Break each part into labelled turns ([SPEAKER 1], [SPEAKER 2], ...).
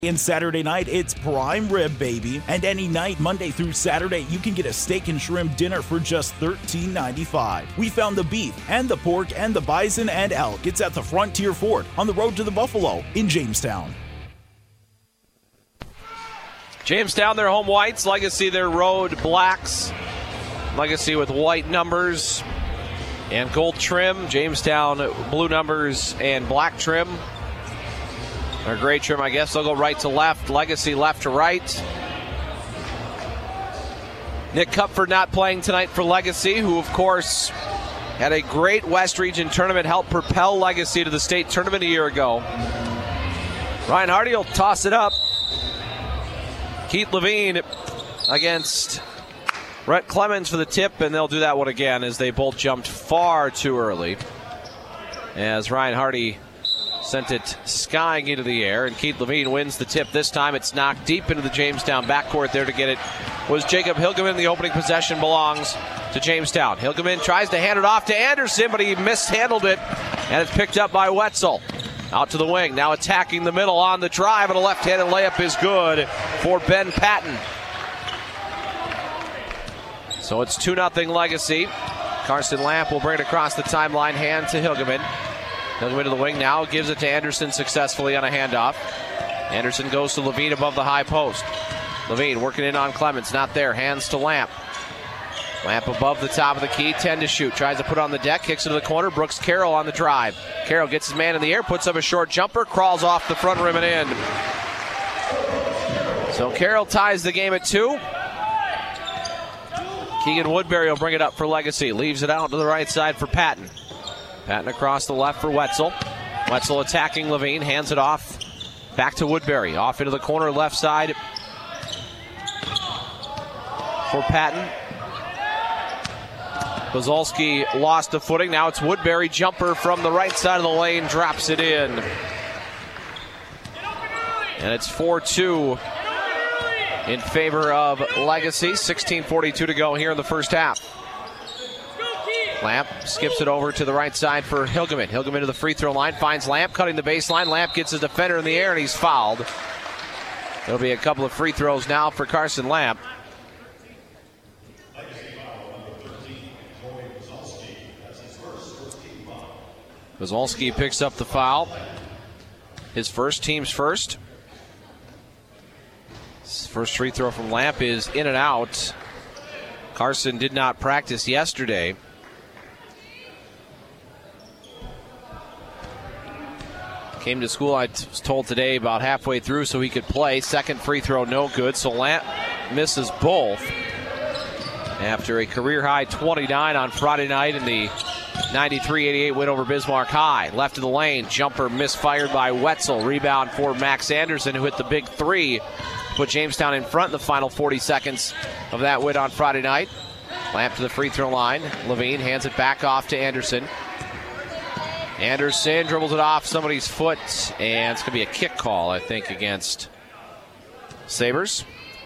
[SPEAKER 1] And Saturday night, it's prime rib, baby. And any night, Monday through Saturday, you can get a steak and shrimp dinner for just $13.95. We found the beef and the pork and the bison and elk. It's at the Frontier Fort on the road to the Buffalo in Jamestown.
[SPEAKER 2] Jamestown, their home whites. Legacy, their road blacks. Legacy with white numbers and gold trim. Jamestown, blue numbers and black trim. Or gray trim, I guess. They'll go right to left. Legacy left to right. Nick Cupford not playing tonight for Legacy, who, of course, had a great West Region tournament, helped propel Legacy to the state tournament a year ago. Ryan Hardy will toss it up. Keith Levine against Brett Clemens for the tip, and they'll do that one again as they both jumped far too early. As Ryan Hardy sent it skying into the air, and Keith Levine wins the tip. This time it's knocked deep into the Jamestown backcourt. There to get it was Jacob Hilgeman. The opening possession belongs to Jamestown. Hilgeman tries to hand it off to Anderson, but he mishandled it, and it's picked up by Wetzel. Out to the wing, now attacking the middle on the drive, and a left-handed layup is good for Ben Patton. So it's 2-0 Legacy. Carson Lamp will bring it across the timeline, hand to Hilgeman. Hilgeman to the wing now, gives it to Anderson successfully on a handoff. Anderson goes to Levine above the high post. Levine working in on Clemens, not there, hands to Lamp. Lamp above the top of the key, 10 to shoot. Tries to put on the deck, kicks into the corner. Brooks Carroll on the drive. Carroll gets his man in the air, puts up a short jumper, crawls off the front rim and in. So Carroll ties the game at 2. Keegan Woodbury will bring it up for Legacy. Leaves it out to the right side for Patton. Patton across the left for Wetzel. Wetzel attacking Levine, hands it off. Back to Woodbury, off into the corner left side for Patton. Kozolski lost the footing. Now it's Woodbury, jumper from the right side of the lane, drops it in. And it's 4-2 in favor of Legacy. 16:42 to go here in the first half. Lamp skips it over to the right side for Hilgeman. Hilgeman to the free throw line, finds Lamp, cutting the baseline. Lamp gets his defender in the air, and he's fouled. There'll be a couple of free throws now for Carson Lamp. Kozolski picks up the foul. His first, team's first. His first free throw from Lamp is in and out. Carson did not practice yesterday. Came to school, I was told today, about halfway through so he could play. Second free throw, no good. So Lamp misses both after a career-high 29 on Friday night in the 93-88 win over Bismarck High. Left of the lane, jumper misfired by Wetzel. Rebound for Max Anderson, who hit the big three to put Jamestown in front in the final 40 seconds of that win on Friday night. Lamp to the free throw line. Levine hands it back off to Anderson. Anderson dribbles it off somebody's foot, and it's going to be a kick call, I think, against Sabres.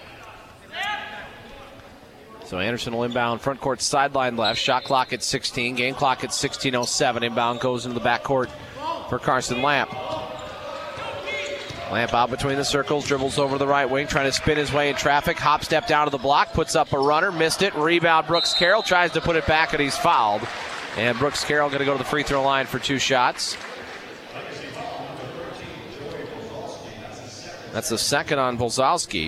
[SPEAKER 2] So Anderson will inbound front court sideline left. Shot clock at 16. Game clock at 16:07. Inbound goes into the backcourt for Carson Lamp. Lamp out between the circles, dribbles over the right wing, trying to spin his way in traffic. Hop step down to the block, puts up a runner, missed it. Rebound, Brooks Carroll tries to put it back, and he's fouled. And Brooks Carroll going to go to the free throw line for 2 shots. That's the second on Bolzowski.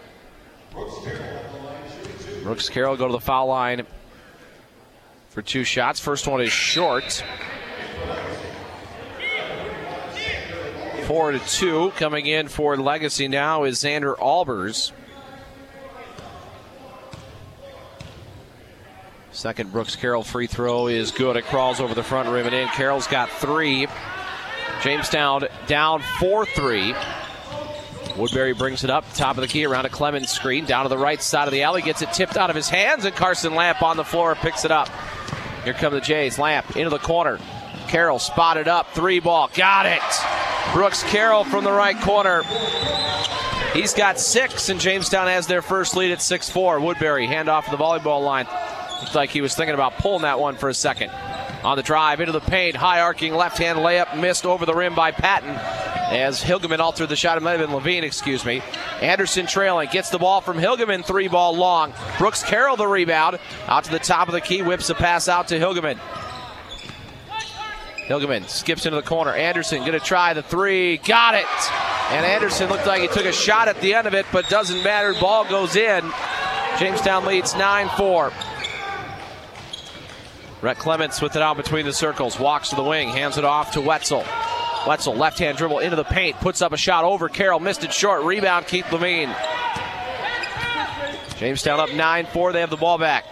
[SPEAKER 2] Brooks Carroll go to the foul line for 2 shots. First one is short. 4-2. Coming in for Legacy now is Xander Albers. Second Brooks Carroll free throw is good. It crawls over the front rim and in. Carroll's got 3. Jamestown down 4-3. Woodbury brings it up, top of the key, around a Clemens screen, down to the right side of the alley, gets it tipped out of his hands, and Carson Lamp on the floor picks it up. Here come the Jays. Lamp into the corner. Carroll spotted up, 3 ball, got it. Brooks Carroll from the right corner. He's got 6, and Jamestown has their first lead at 6-4. Woodbury, handoff to the volleyball line. Looked like he was thinking about pulling that one for a second. On the drive, into the paint, high arcing left-hand layup, missed over the rim by Patton. as Hilgeman altered the shot. It might have been Levine, excuse me. Anderson trailing, gets the ball from Hilgeman, 3-ball long. Brooks Carroll the rebound, out to the top of the key, whips a pass out to Hilgeman. Hilgeman skips into the corner. Anderson going to try the three. Got it! And Anderson looked like he took a shot at the end of it, but doesn't matter. Ball goes in. Jamestown leads 9-4. Rhett Clements with it out between the circles. Walks to the wing. Hands it off to Wetzel. Wetzel, left-hand dribble into the paint. Puts up a shot over Carroll. Missed it short. Rebound, Keith Levine. Jamestown up 9-4. They have the ball back.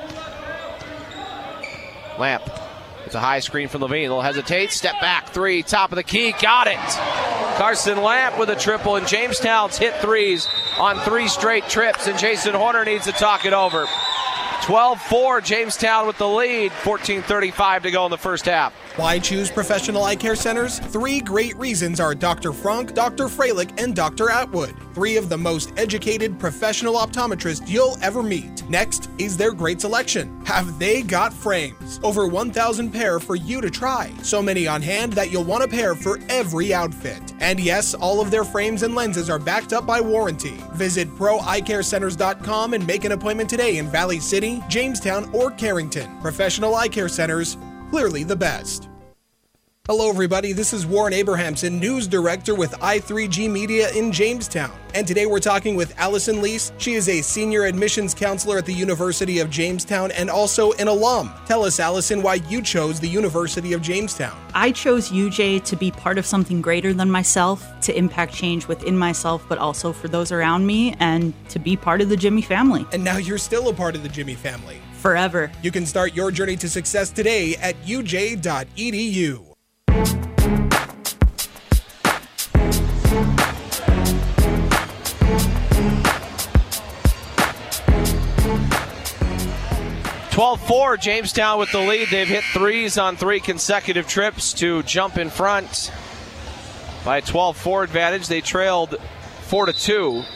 [SPEAKER 2] Lamp. It's a high screen from Levine. They'll hesitate. Step back. Three. Top of the key. Got it. Carson Lamp with a triple. And Jamestown's hit threes on 3 straight trips. And Jason Horner needs to talk it over. 12-4. Jamestown with the lead. 14:35 to go in the first half.
[SPEAKER 3] Why choose professional eye care centers? 3 great reasons are Dr. Frank, Dr. Freilich, and Dr. Atwood. 3 of the most educated professional optometrists you'll ever meet. Next is their great selection. Have they got frames? Over 1,000 pair for you to try. So many on hand that you'll want a pair for every outfit. And yes, all of their frames and lenses are backed up by warranty. Visit proeyecarecenters.com and make an appointment today in Valley City, Jamestown, or Carrington. Professional eye care centers, clearly the best. Hello everybody, this is Warren Abrahamson, News Director with I3G Media in Jamestown. And today we're talking with Allison Lease. She is a Senior Admissions Counselor at the University of Jamestown and also an alum. Tell us, Allison, why you chose the University of Jamestown.
[SPEAKER 4] I chose UJ to be part of something greater than myself, to impact change within myself, but also for those around me, and to be part of the Jimmy family.
[SPEAKER 3] And now you're still a part of the Jimmy family.
[SPEAKER 4] Forever.
[SPEAKER 3] You can start your journey to success today at uj.edu.
[SPEAKER 2] (12-4) Jamestown with the lead. They've hit threes on 3 consecutive trips to jump in front by a 12-4 advantage. They trailed 4-2,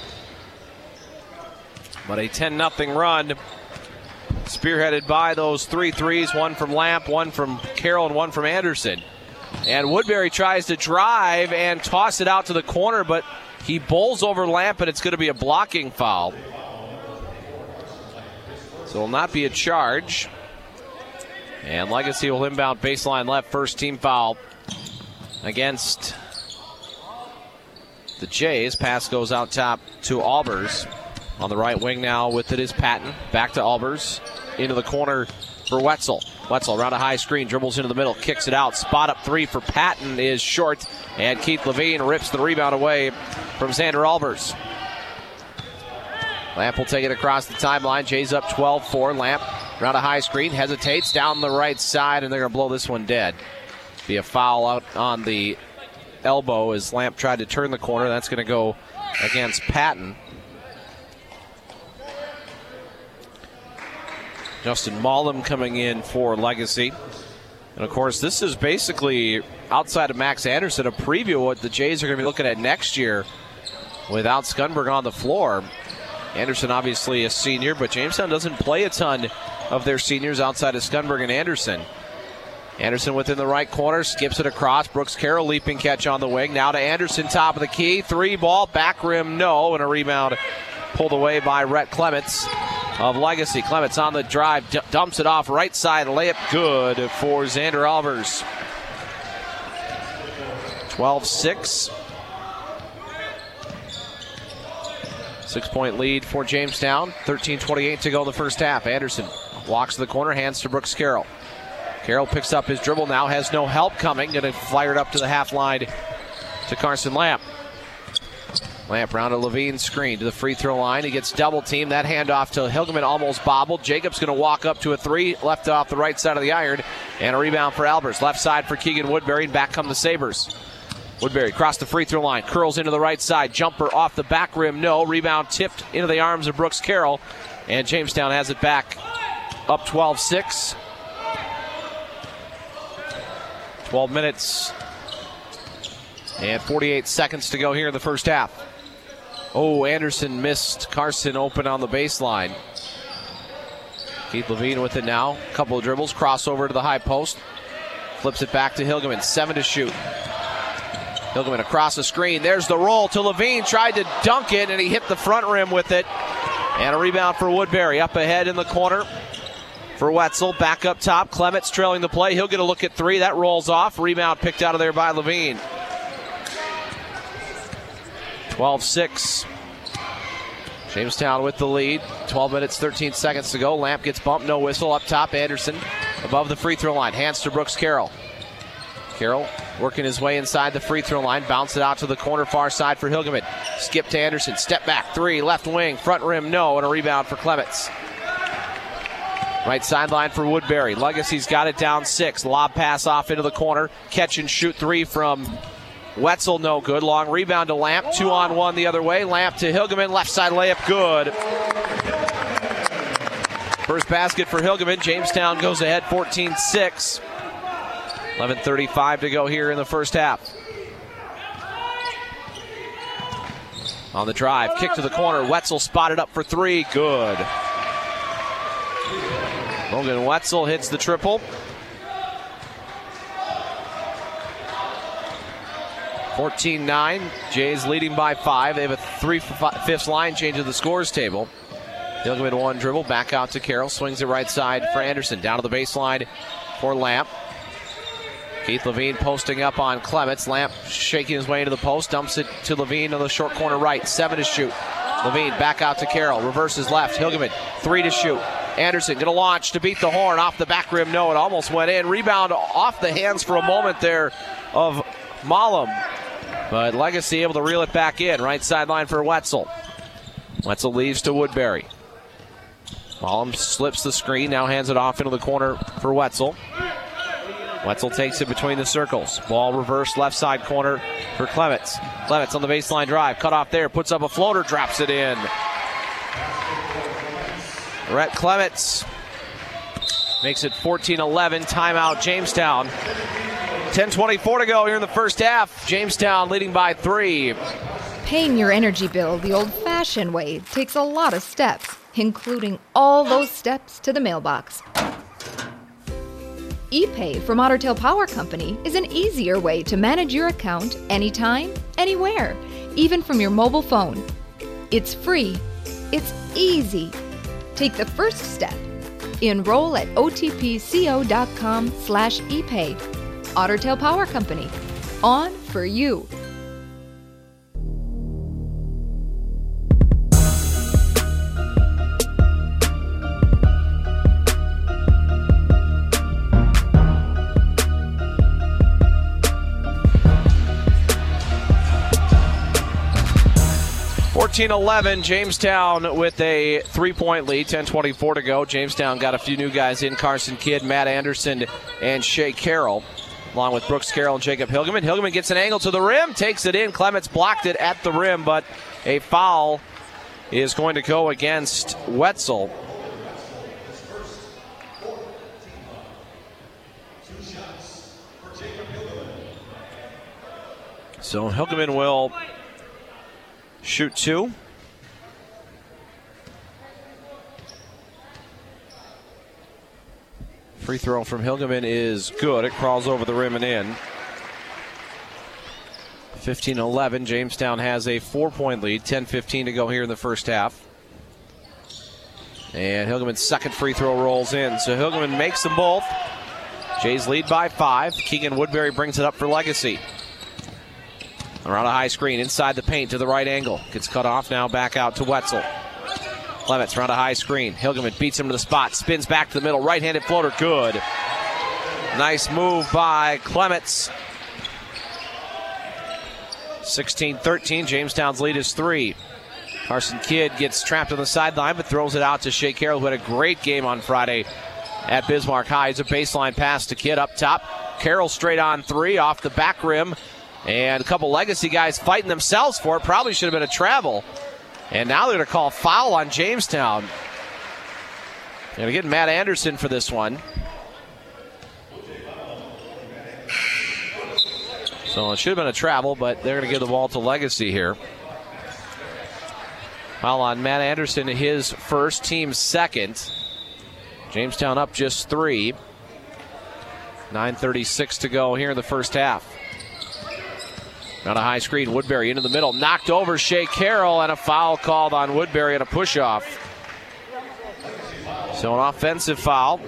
[SPEAKER 2] but a 10-0 run spearheaded by those 3 threes, one from Lamp, one from Carroll, and one from Anderson. And Woodbury tries to drive and toss it out to the corner, but he bowls over Lamp, and it's going to be a blocking foul. So it will not be a charge. And Legacy will inbound baseline left. First team foul against the Jays. Pass goes out top to Albers. On the right wing now with it is Patton. Back to Albers. Into the corner for Wetzel. Wetzel around a high screen. Dribbles into the middle. Kicks it out. Spot up 3 for Patton is short. And Keith Levine rips the rebound away from Xander Albers. Lamp will take it across the timeline. Jays up 12-4. Lamp around a high screen. Hesitates down the right side, and they're going to blow this one dead. Be a foul out on the elbow as Lamp tried to turn the corner. That's going to go against Patton. Justin Maulem coming in for Legacy. And, of course, this is basically, outside of Max Anderson, a preview of what the Jays are going to be looking at next year without Skunberg on the floor. Anderson obviously a senior, but Jamestown doesn't play a ton of their seniors outside of Skunberg and Anderson. Anderson within the right corner, skips it across. Brooks Carroll leaping catch on the wing. Now to Anderson, top of the key. 3 ball, back rim, no. And a rebound pulled away by Rhett Clements of Legacy. Clements on the drive, dumps it off right side. Layup good for Xander Albers. 12-6. 6-point lead for Jamestown. 13:28 to go in the first half. Anderson walks to the corner, hands to Brooks Carroll. Carroll picks up his dribble now, has no help coming. Going to fire it up to the half line to Carson Lamp. Lamp round a Levine screen to the free throw line. He gets double teamed. That handoff to Hilgeman almost bobbled. Jacobs going to walk up to a 3, left off the right side of the iron. And a rebound for Albers. Left side for Keegan Woodbury, and back come the Sabres. Woodbury across the free throw line, curls into the right side, jumper off the back rim, no. Rebound tipped into the arms of Brooks Carroll, and Jamestown has it back up 12-6. 12 minutes and 48 seconds to go here in the first half. Oh, Anderson missed Carson open on the baseline. Keith Levine with it now. A couple of dribbles, crossover to the high post. Flips it back to Hilgeman, 7 to shoot. Hilgeman across the screen. There's the roll to Levine. Tried to dunk it, and he hit the front rim with it. And a rebound for Woodbury. Up ahead in the corner for Wetzel. Back up top. Clements trailing the play. He'll get a look at three. That rolls off. Rebound picked out of there by Levine. 12-6. Jamestown with the lead. 12 minutes, 13 seconds to go. Lamp gets bumped. No whistle. Up top, Anderson above the free throw line. Hands to Brooks Carroll. Carroll working his way inside the free throw line. Bounce it out to the corner far side for Hilgeman. Skip to Anderson. Step back. Three. Left wing. Front rim. No. And a rebound for Clements. Right sideline for Woodbury. Legacy's got it down 6. Lob pass off into the corner. Catch and shoot 3 from Wetzel. No good. Long rebound to Lamp. 2-on-1 the other way. Lamp to Hilgeman. Left side layup. Good. First basket for Hilgeman. Jamestown goes ahead 14-6. 11:35 to go here in the first half. On the drive, kick to the corner. Wetzel spotted up for 3. Good. Logan Wetzel hits the triple. 14-9. Jays leading by 5. They have a 3-5 line change of the scores table. Hilgeman one dribble, back out to Carroll. Swings it right side for Anderson. Down to the baseline for Lamp. Keith Levine posting up on Clements. Lamp shaking his way into the post. Dumps it to Levine on the short corner right. 7 to shoot. Levine back out to Carroll. Reverses left. Hilgeman 3 to shoot. Anderson going to launch to beat the horn. Off the back rim. No, it almost went in. Rebound off the hands for a moment there of Malum. But Legacy able to reel it back in. Right sideline for Wetzel. Wetzel leaves to Woodbury. Malum slips the screen. Now hands it off into the corner for Wetzel. Wetzel takes it between the circles. Ball reversed left side corner for Clements. Clements on the baseline drive. Cut off there. Puts up a floater. Drops it in. Rhett Clements makes it 14-11. Timeout Jamestown. 10:24 to go here in the first half. Jamestown leading by 3.
[SPEAKER 5] Paying your energy bill the old-fashioned way takes a lot of steps, including all those steps to the mailbox. ePay from Otter Tail Power Company is an easier way to manage your account anytime, anywhere, even from your mobile phone. It's free. It's easy. Take the first step. Enroll at otpco.com/epay. Otter Tail Power Company. On for you.
[SPEAKER 2] Jamestown with a 3-point lead, 10:24 to go. Jamestown got a few new guys in. Carson Kidd, Matt Anderson, and Shea Carroll, along with Brooks Carroll and Jacob Hilgeman. Hilgeman gets an angle to the rim, takes it in. Clements blocked it at the rim, but a foul is going to go against Wetzel. So Hilgeman will shoot 2. Free throw from Hilgeman is good. It crawls over the rim and in. 15-11. Jamestown has a 4-point lead. 10:15 to go here in the first half. And Hilgeman's second free throw rolls in. So Hilgeman makes them both. Jays lead by 5. Keegan Woodbury brings it up for Legacy. Around a high screen, inside the paint to the right angle. Gets cut off, now back out to Wetzel. Clements around a high screen. Hilgeman beats him to the spot, spins back to the middle. Right-handed floater, good. Nice move by Clements. 16-13, Jamestown's lead is 3. Carson Kidd gets trapped on the sideline, but throws it out to Shea Carroll, who had a great game on Friday at Bismarck High. It's a baseline pass to Kidd up top. Carroll straight on 3 off the back rim. And a couple Legacy guys fighting themselves for it. Probably should have been a travel. And now they're going to call foul on Jamestown. They're going to get Matt Anderson for this one. So it should have been a travel, but they're going to give the ball to Legacy here. Foul on Matt Anderson, his first, team's second. Jamestown up just 3. 9:36 to go here in the first half. On a high screen, Woodbury into the middle, knocked over Shea Carroll, and a foul called on Woodbury and a push-off. So an offensive foul.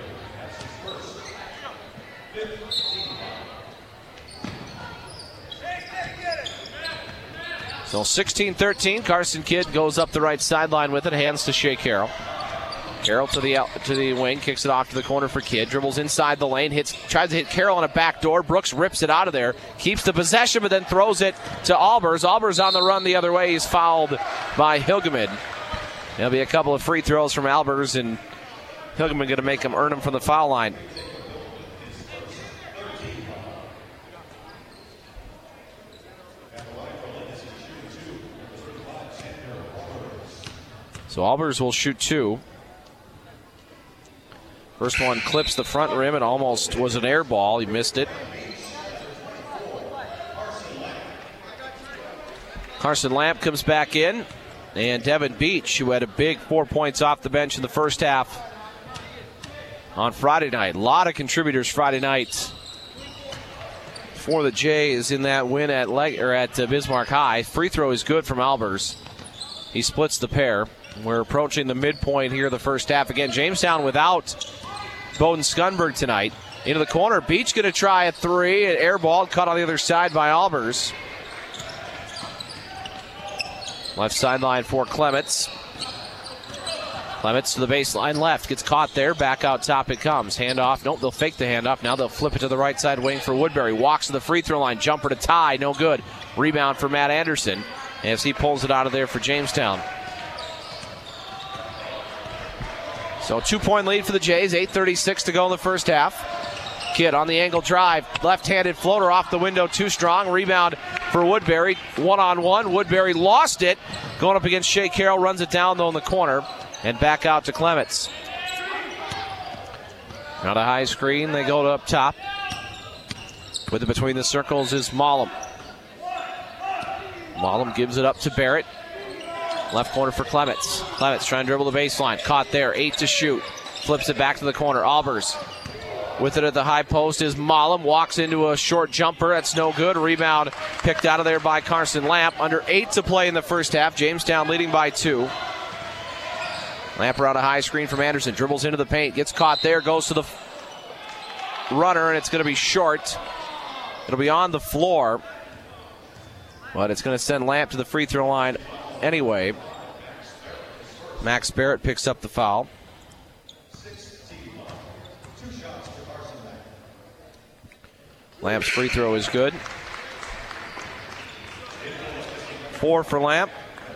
[SPEAKER 2] So 16-13, Carson Kidd goes up the right sideline with it, hands to Shea Carroll. Carroll to the wing, kicks it off to the corner for Kidd, dribbles inside the lane, tries to hit Carroll on a back door. Brooks rips it out of there, keeps the possession, but then throws it to Albers. Albers on the run the other way. He's fouled by Hilgeman. There'll be a couple of free throws from Albers, and Hilgeman going to make him earn them from the foul line. So Albers will shoot 2. First one clips the front rim. It almost was an air ball. He missed it. Carson Lamp comes back in. And Devin Beach, who had a big 4 points off the bench in the first half on Friday night. A lot of contributors Friday night for the Jays in that win at Bismarck High. Free throw is good from Albers. He splits the pair. We're approaching the midpoint here of the first half. Again, Jamestown without Bowden Skunberg tonight. Into the corner. Beach going to try a 3. An air ball cut on the other side by Albers. Left sideline for Clements. Clements to the baseline left. Gets caught there. Back out top it comes. Handoff. Nope, they'll fake the handoff. Now they'll flip it to the right side wing for Woodbury. Walks to the free throw line. Jumper to tie. No good. Rebound for Matt Anderson as he pulls it out of there for Jamestown. So 2-point lead for the Jays. 8:36 to go in the first half. Kidd on the angle drive. Left-handed floater off the window. Too strong. Rebound for Woodbury. 1-on-1. Woodbury lost it. Going up against Shea Carroll. Runs it down, though, in the corner. And back out to Clements. Now the high screen. They go to up top. With it between the circles is Mollum. Mollum gives it up to Barrett. Left corner for Clements. Clements trying to dribble the baseline. Caught there. 8 to shoot. Flips it back to the corner. Albers with it at the high post is Mollum. Walks into a short jumper. That's no good. Rebound picked out of there by Carson Lamp. Under 8 to play in the first half. Jamestown leading by 2. Lamp around a high screen from Anderson. Dribbles into the paint. Gets caught there. Goes to the runner, and it's going to be short. It'll be on the floor. But it's going to send Lamp to the free throw line anyway. Max Barrett picks up the foul. Lamp's free throw is good. 4 for Lamp.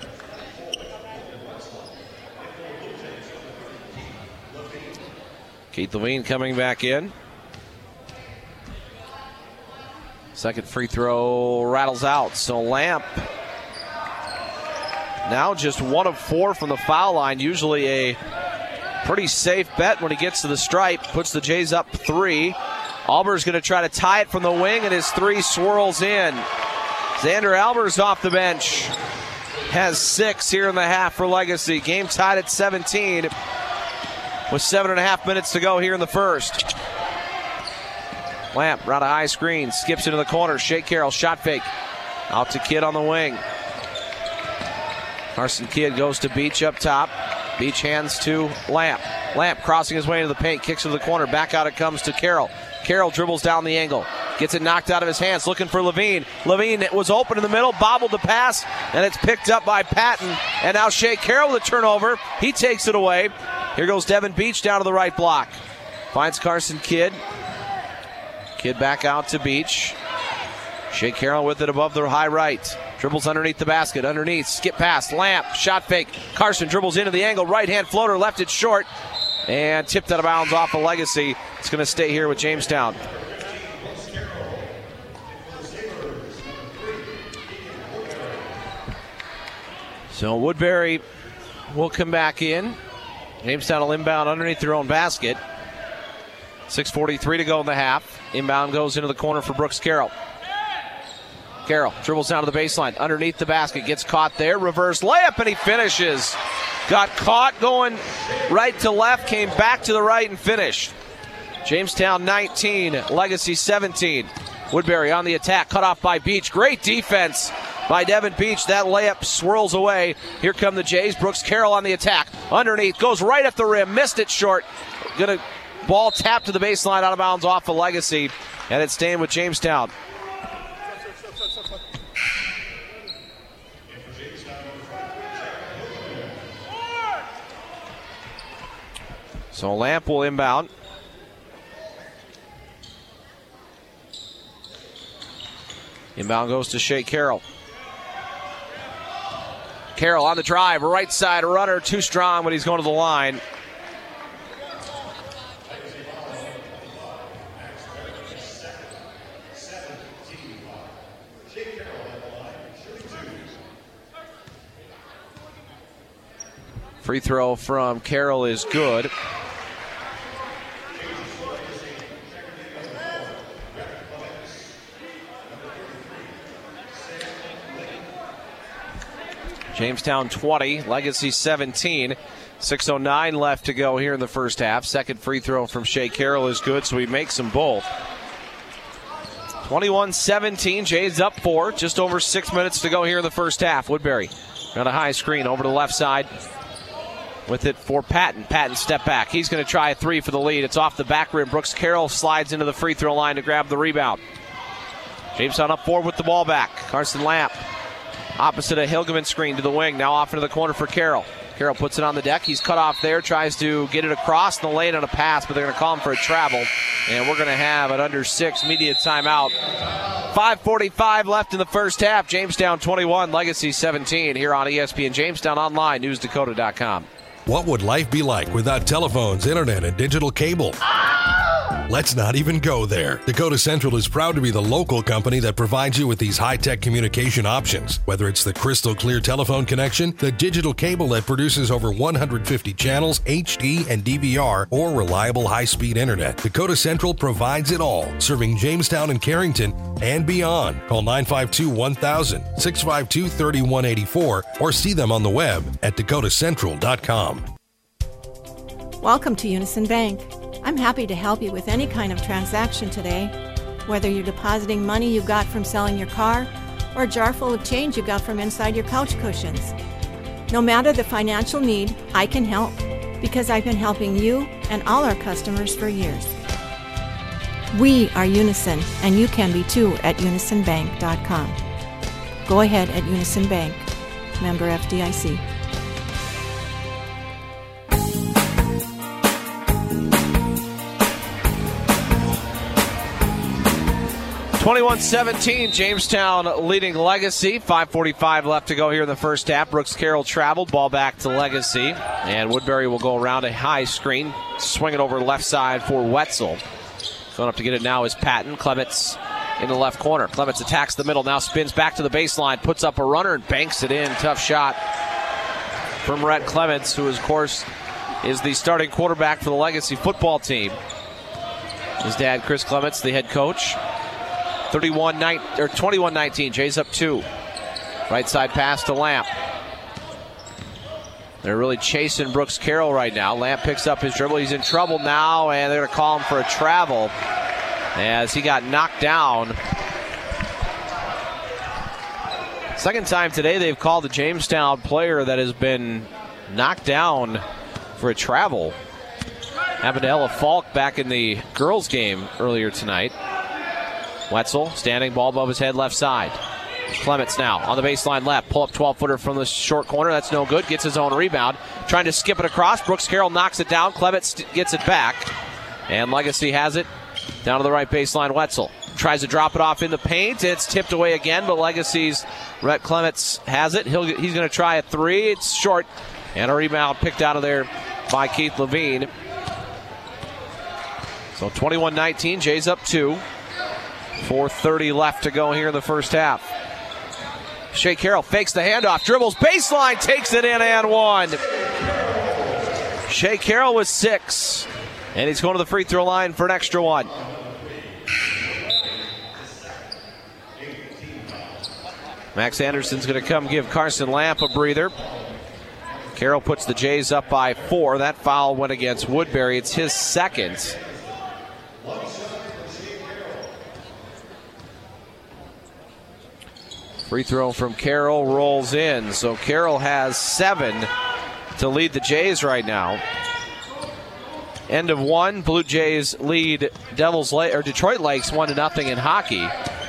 [SPEAKER 2] Keith Levine coming back in. Second free throw rattles out. So Lamp now just 1 of 4 from the foul line. Usually a pretty safe bet when he gets to the stripe. Puts the Jays up 3. Albers going to try to tie it from the wing, and his 3 swirls in. Xander Albers off the bench. Has 6 here in the half for Legacy. Game tied at 17 with 7.5 minutes to go here in the first. Lamp around a high screen. Skips into the corner. Shea Carroll shot fake. Out to Kidd on the wing. Carson Kidd goes to Beach up top. Beach hands to Lamp. Lamp crossing his way into the paint. Kicks into the corner. Back out it comes to Carroll. Carroll dribbles down the angle. Gets it knocked out of his hands. Looking for Levine. Levine was open in the middle. Bobbled the pass. And it's picked up by Patton. And now Shea Carroll with a turnover. He takes it away. Here goes Devin Beach down to the right block. Finds Carson Kidd. Kidd back out to Beach. Shea Carroll with it above the high right. Dribbles underneath the basket. Underneath. Skip pass. Lamp. Shot fake. Carson dribbles into the angle. Right hand floater. Left it short. And tipped out of bounds off of Legacy. It's going to stay here with Jamestown. So Woodbury will come back in. Jamestown will inbound underneath their own basket. 6:43 to go in the half. Inbound goes into the corner for Brooks Carroll. Carroll dribbles down to the baseline. Underneath the basket. Gets caught there. Reverse layup, and he finishes. Got caught going right to left. Came back to the right and finished. Jamestown 19. Legacy 17. Woodbury on the attack, cut off by Beach. Great defense by Devin Beach. That layup swirls away. Here come the Jays. Brooks Carroll on the attack. Underneath, goes right at the rim, missed it short. Gonna ball tapped to the baseline, out of bounds off of Legacy, and it's staying with Jamestown. So Lamp will inbound. Inbound goes to Shea Carroll. Carroll on the drive, right side runner, too strong, but he's going to the line. Free throw from Carroll is good. Jamestown 20, Legacy 17. 6:09 left to go here in the first half. Second free throw from Shea Carroll is good, so he makes them both. 21-17, Jays up 4. Just over 6 minutes to go here in the first half. Woodbury got a high screen over to the left side. With it for Patton. Patton step back. He's going to try a three for the lead. It's off the back rim. Brooks Carroll slides into the free throw line to grab the rebound. Jamestown up 4 with the ball back. Carson Lamp opposite a Hilgeman screen to the wing. Now off into the corner for Carroll. Carroll puts it on the deck. He's cut off there. Tries to get it across the lane on a pass, but they're going to call him for a travel. And we're going to have an under 6 media timeout. 5:45 left in the first half. Jamestown 21, Legacy 17 here on ESPN Jamestown Online, newsdakota.com.
[SPEAKER 6] What would life be like without telephones, internet, and digital cable? Let's not even go there. Dakota Central is proud to be the local company that provides you with these high-tech communication options. Whether it's the crystal clear telephone connection, the digital cable that produces over 150 channels, HD and DVR, or reliable high-speed internet, Dakota Central provides it all, serving Jamestown and Carrington and beyond. Call 952-1000, 652-3184, or see them on the web at dakotacentral.com.
[SPEAKER 7] Welcome to Unison Bank. I'm happy to help you with any kind of transaction today, whether you're depositing money you got from selling your car or a jar full of change you got from inside your couch cushions. No matter the financial need, I can help because I've been helping you and all our customers for years. We are Unison, and you can be too at unisonbank.com. Go ahead at Unison Bank. Member FDIC.
[SPEAKER 2] 21-17, Jamestown leading Legacy. 5:45 left to go here in the first half. Brooks Carroll traveled, ball back to Legacy. And Woodbury will go around a high screen, swing it over left side for Wetzel. Going up to get it now is Patton. Clements in the left corner. Clements attacks the middle, now spins back to the baseline, puts up a runner and banks it in. Tough shot from Rhett Clements, who, of course, is the starting quarterback for the Legacy football team. His dad, Chris Clements, the head coach. 21-19, Jays up 2. Right side pass to Lamp. They're really chasing Brooks Carroll right now. Lamp picks up his dribble. He's in trouble now, and they're going to call him for a travel as he got knocked down. Second time today they've called a Jamestown player that has been knocked down for a travel. Happened to Ella Falk back in the girls' game earlier tonight. Wetzel standing, ball above his head, left side. Clements now on the baseline left. Pull up 12-footer from the short corner. That's no good. Gets his own rebound. Trying to skip it across. Brooks Carroll knocks it down. Clements gets it back. And Legacy has it down to the right baseline. Wetzel tries to drop it off in the paint. It's tipped away again, but Legacy's Rhett Clements has it. He's going to try a three. It's short. And a rebound picked out of there by Keith Levine. So 21-19. Jays up 2. 4:30 left to go here in the first half. Shea Carroll fakes the handoff, dribbles baseline, takes it in and one. Shea Carroll with 6, and he's going to the free throw line for an extra one. Max Anderson's going to come give Carson Lamp a breather. Carroll puts the Jays up by 4. That foul went against Woodbury. It's his second. Free throw from Carroll rolls in. So Carroll has 7 to lead the Jays right now. End of 1. Blue Jays lead Detroit Lakes 1-0 in hockey.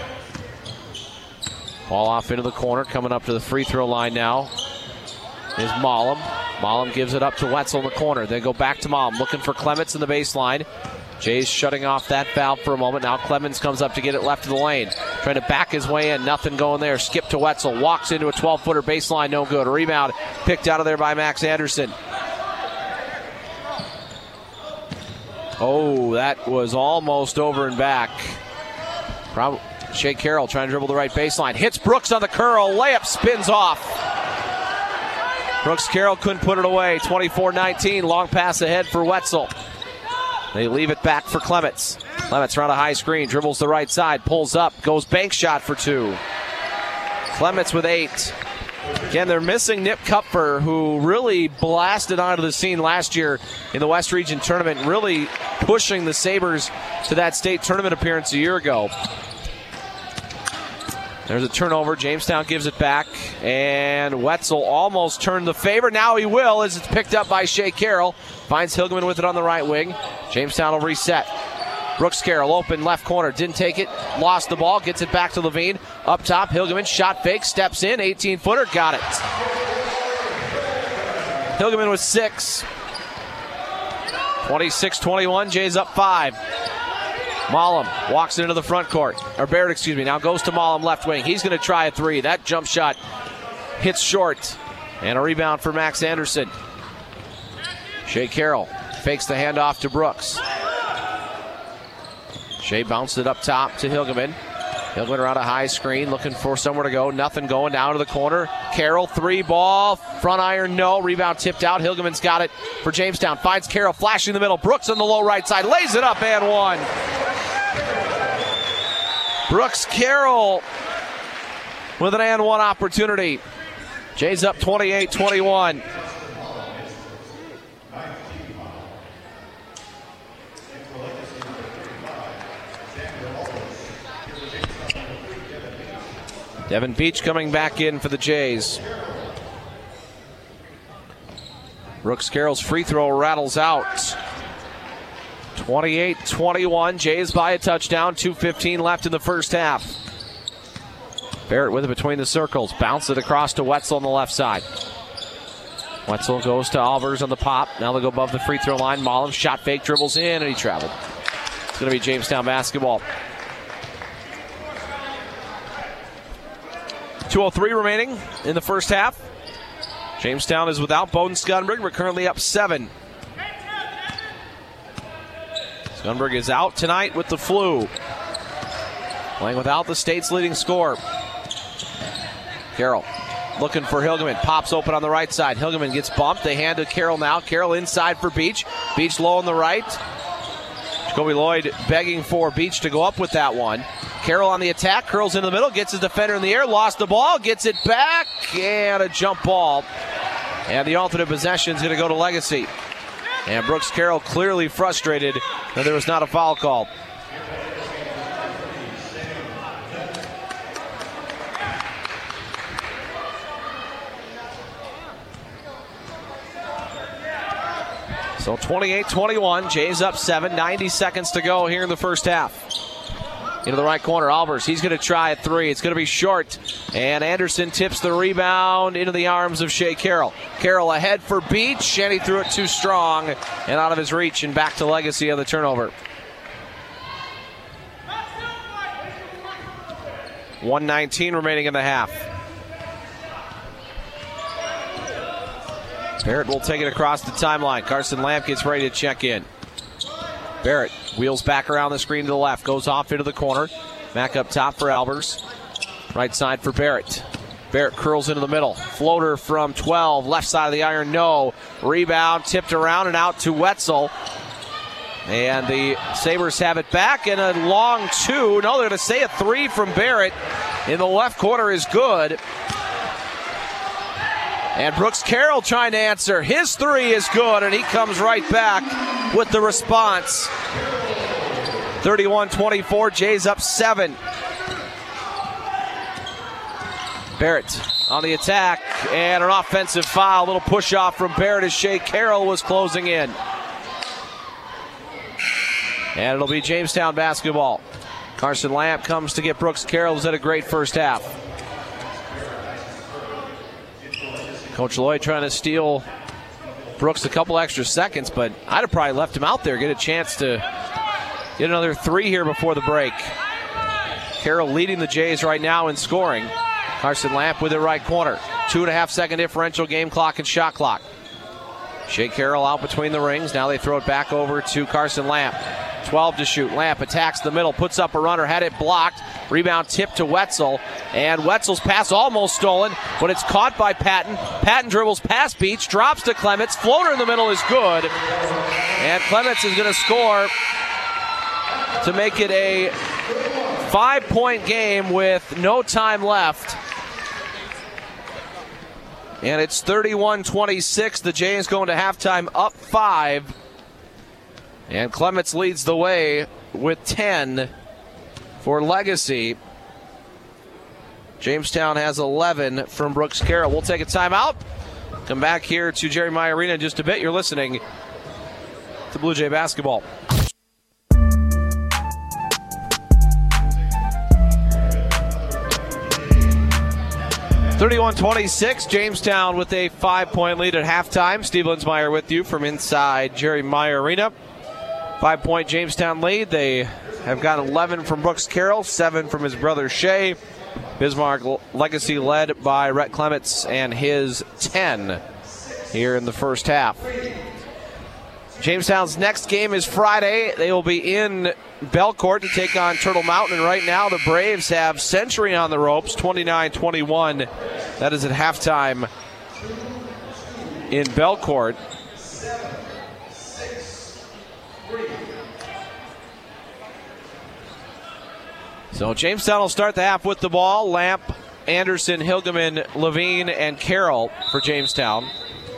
[SPEAKER 2] Ball off into the corner. Coming up to the free throw line now is Mollum. Mollum gives it up to Wetzel in the corner. They go back to Mollum, looking for Clements in the baseline. Jays shutting off that valve for a moment. Now Clements comes up to get it left of the lane. Trying to back his way in. Nothing going there. Skip to Wetzel. Walks into a 12-footer baseline. No good. Rebound picked out of there by Max Anderson. Oh, that was almost over and back. Shea Carroll trying to dribble the right baseline. Hits Brooks on the curl. Layup spins off. Brooks Carroll couldn't put it away. 24-19. Long pass ahead for Wetzel. They leave it back for Clements. Clements around a high screen. Dribbles the right side. Pulls up. Goes bank shot for 2. Clements with 8. Again, they're missing Nip Kupfer, who really blasted onto the scene last year in the West Region Tournament, really pushing the Sabres to that state tournament appearance a year ago. There's a turnover. Jamestown gives it back, and Wetzel almost turned the favor. Now he will, as it's picked up by Shea Carroll. Finds Hilgeman with it on the right wing. Jamestown will reset. Brooks Carroll open left corner. Didn't take it. Lost the ball. Gets it back to Levine. Up top, Hilgeman. Shot fake. Steps in. 18-footer. Got it. Hilgeman with 6. 26-21. Jays up 5. Mollum walks into the front court. Or Barrett, now goes to Mollum left wing. He's going to try a 3. That jump shot hits short. And a rebound for Max Anderson. Shea Carroll fakes the handoff to Brooks. Shea bounced it up top to Hilgeman. Hilgeman around a high screen, looking for somewhere to go. Nothing going down to the corner. Carroll, 3 ball. Front iron, no. Rebound tipped out. Hilgeman's got it for Jamestown. Finds Carroll, flashing in the middle. Brooks on the low right side. Lays it up and 1. Brooks Carroll with an and 1 opportunity. Jays up 28-21. Devin Beach coming back in for the Jays. Brooks Carroll's free throw rattles out. 28-21. Jays by a touchdown. 2:15 left in the first half. Barrett with it between the circles. Bounce it across to Wetzel on the left side. Wetzel goes to Albers on the pop. Now they go above the free throw line. Mollum shot fake, dribbles in, and he traveled. It's going to be Jamestown basketball. 2:03 remaining in the first half. Jamestown is without Bowden Skunberg. We're currently up 7. Skunberg is out tonight with the flu. Playing without the state's leading scorer. Carroll looking for Hilgeman. Pops open on the right side. Hilgeman gets bumped. They hand to Carroll now. Carroll inside for Beach. Beach low on the right. Jacoby Lloyd begging for Beach to go up with that one. Carroll on the attack, curls into the middle, gets his defender in the air, lost the ball, gets it back, and a jump ball. And the alternate possession is going to go to Legacy. And Brooks Carroll clearly frustrated that there was not a foul called. So 28-21, Jays up 7, 90 seconds to go here in the first half. Into the right corner, Albers. He's going to try a 3. It's going to be short. And Anderson tips the rebound into the arms of Shea Carroll. Carroll ahead for Beach, and he threw it too strong and out of his reach, and back to Legacy on the turnover. 1:19 remaining in the half. Barrett will take it across the timeline. Carson Lamp gets ready to check in. Barrett wheels back around the screen to the left, goes off into the corner. Back up top for Albers. Right side for Barrett. Barrett curls into the middle. Floater from 12, left side of the iron, no. Rebound tipped around and out to Wetzel. And the Sabres have it back, and a long 2. No, they're going to say a 3 from Barrett in the left corner is good. And Brooks Carroll trying to answer. His 3 is good, and he comes right back with the response. 31-24, Jays up 7. Barrett on the attack, and an offensive foul. A little push off from Barrett as Shea Carroll was closing in. And it'll be Jamestown basketball. Carson Lamp comes to get Brooks Carroll, who's had a great first half. Coach Lloyd trying to steal Brooks a couple extra seconds, but I'd have probably left him out there, get a chance to get another 3 here before the break. Carroll leading the Jays right now in scoring. Carson Lamp with it right corner. 2.5 second differential, game clock and shot clock. Shea Carroll out between the rings. Now they throw it back over to Carson Lamp. 12 to shoot. Lamp attacks the middle, puts up a runner, had it blocked. Rebound tip to Wetzel, and Wetzel's pass almost stolen, but it's caught by Patton. Patton dribbles past Beach, drops to Clements. Floater in the middle is good, and Clements is going to score to make it a 5-point game with no time left. And it's 31-26. The Jays going to halftime up 5. And Clements leads the way with 10 for Legacy. Jamestown has 11 from Brooks Carroll. We'll take a timeout. Come back here to Jerry Meyer Arena in just a bit. You're listening to Blue Jay Basketball. (31-26), Jamestown with a 5-point lead at halftime. Steve Linsmeyer with you from inside Jerry Meyer Arena. 5-point Jamestown lead. They have got 11 from Brooks Carroll, 7 from his brother Shea. Bismarck Legacy led by Rhett Clements and his 10 here in the first half. Jamestown's next game is Friday. They will be in Belcourt to take on Turtle Mountain. And right now the Braves have Century on the ropes, 29-21. That is at halftime in Belcourt. So Jamestown will start the half with the ball. Lamp, Anderson, Hilgeman, Levine, and Carroll for Jamestown.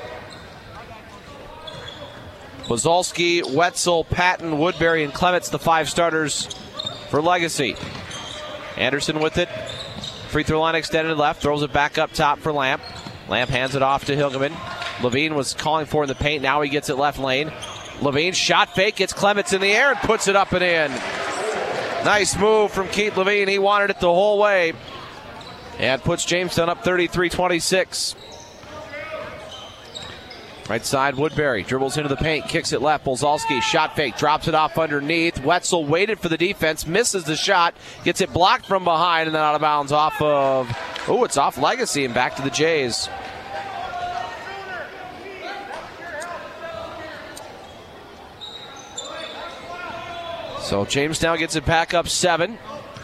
[SPEAKER 2] Wazalski, Wetzel, Patton, Woodbury, and Clements, the 5 starters for Legacy. Anderson with it. Free throw line extended left. Throws it back up top for Lamp. Lamp hands it off to Hilgeman. Levine was calling for in the paint. Now he gets it left lane. Levine shot fake. Gets Clements in the air and puts it up and in. Nice move from Keith Levine. He wanted it the whole way. And puts Jamestown up 33-26. Right side, Woodbury dribbles into the paint, kicks it left. Bolzalski, shot fake, drops it off underneath. Wetzel waited for the defense, misses the shot, gets it blocked from behind, and then out of bounds off of, it's off Legacy and back to the Jays. So Jamestown gets it back up 7.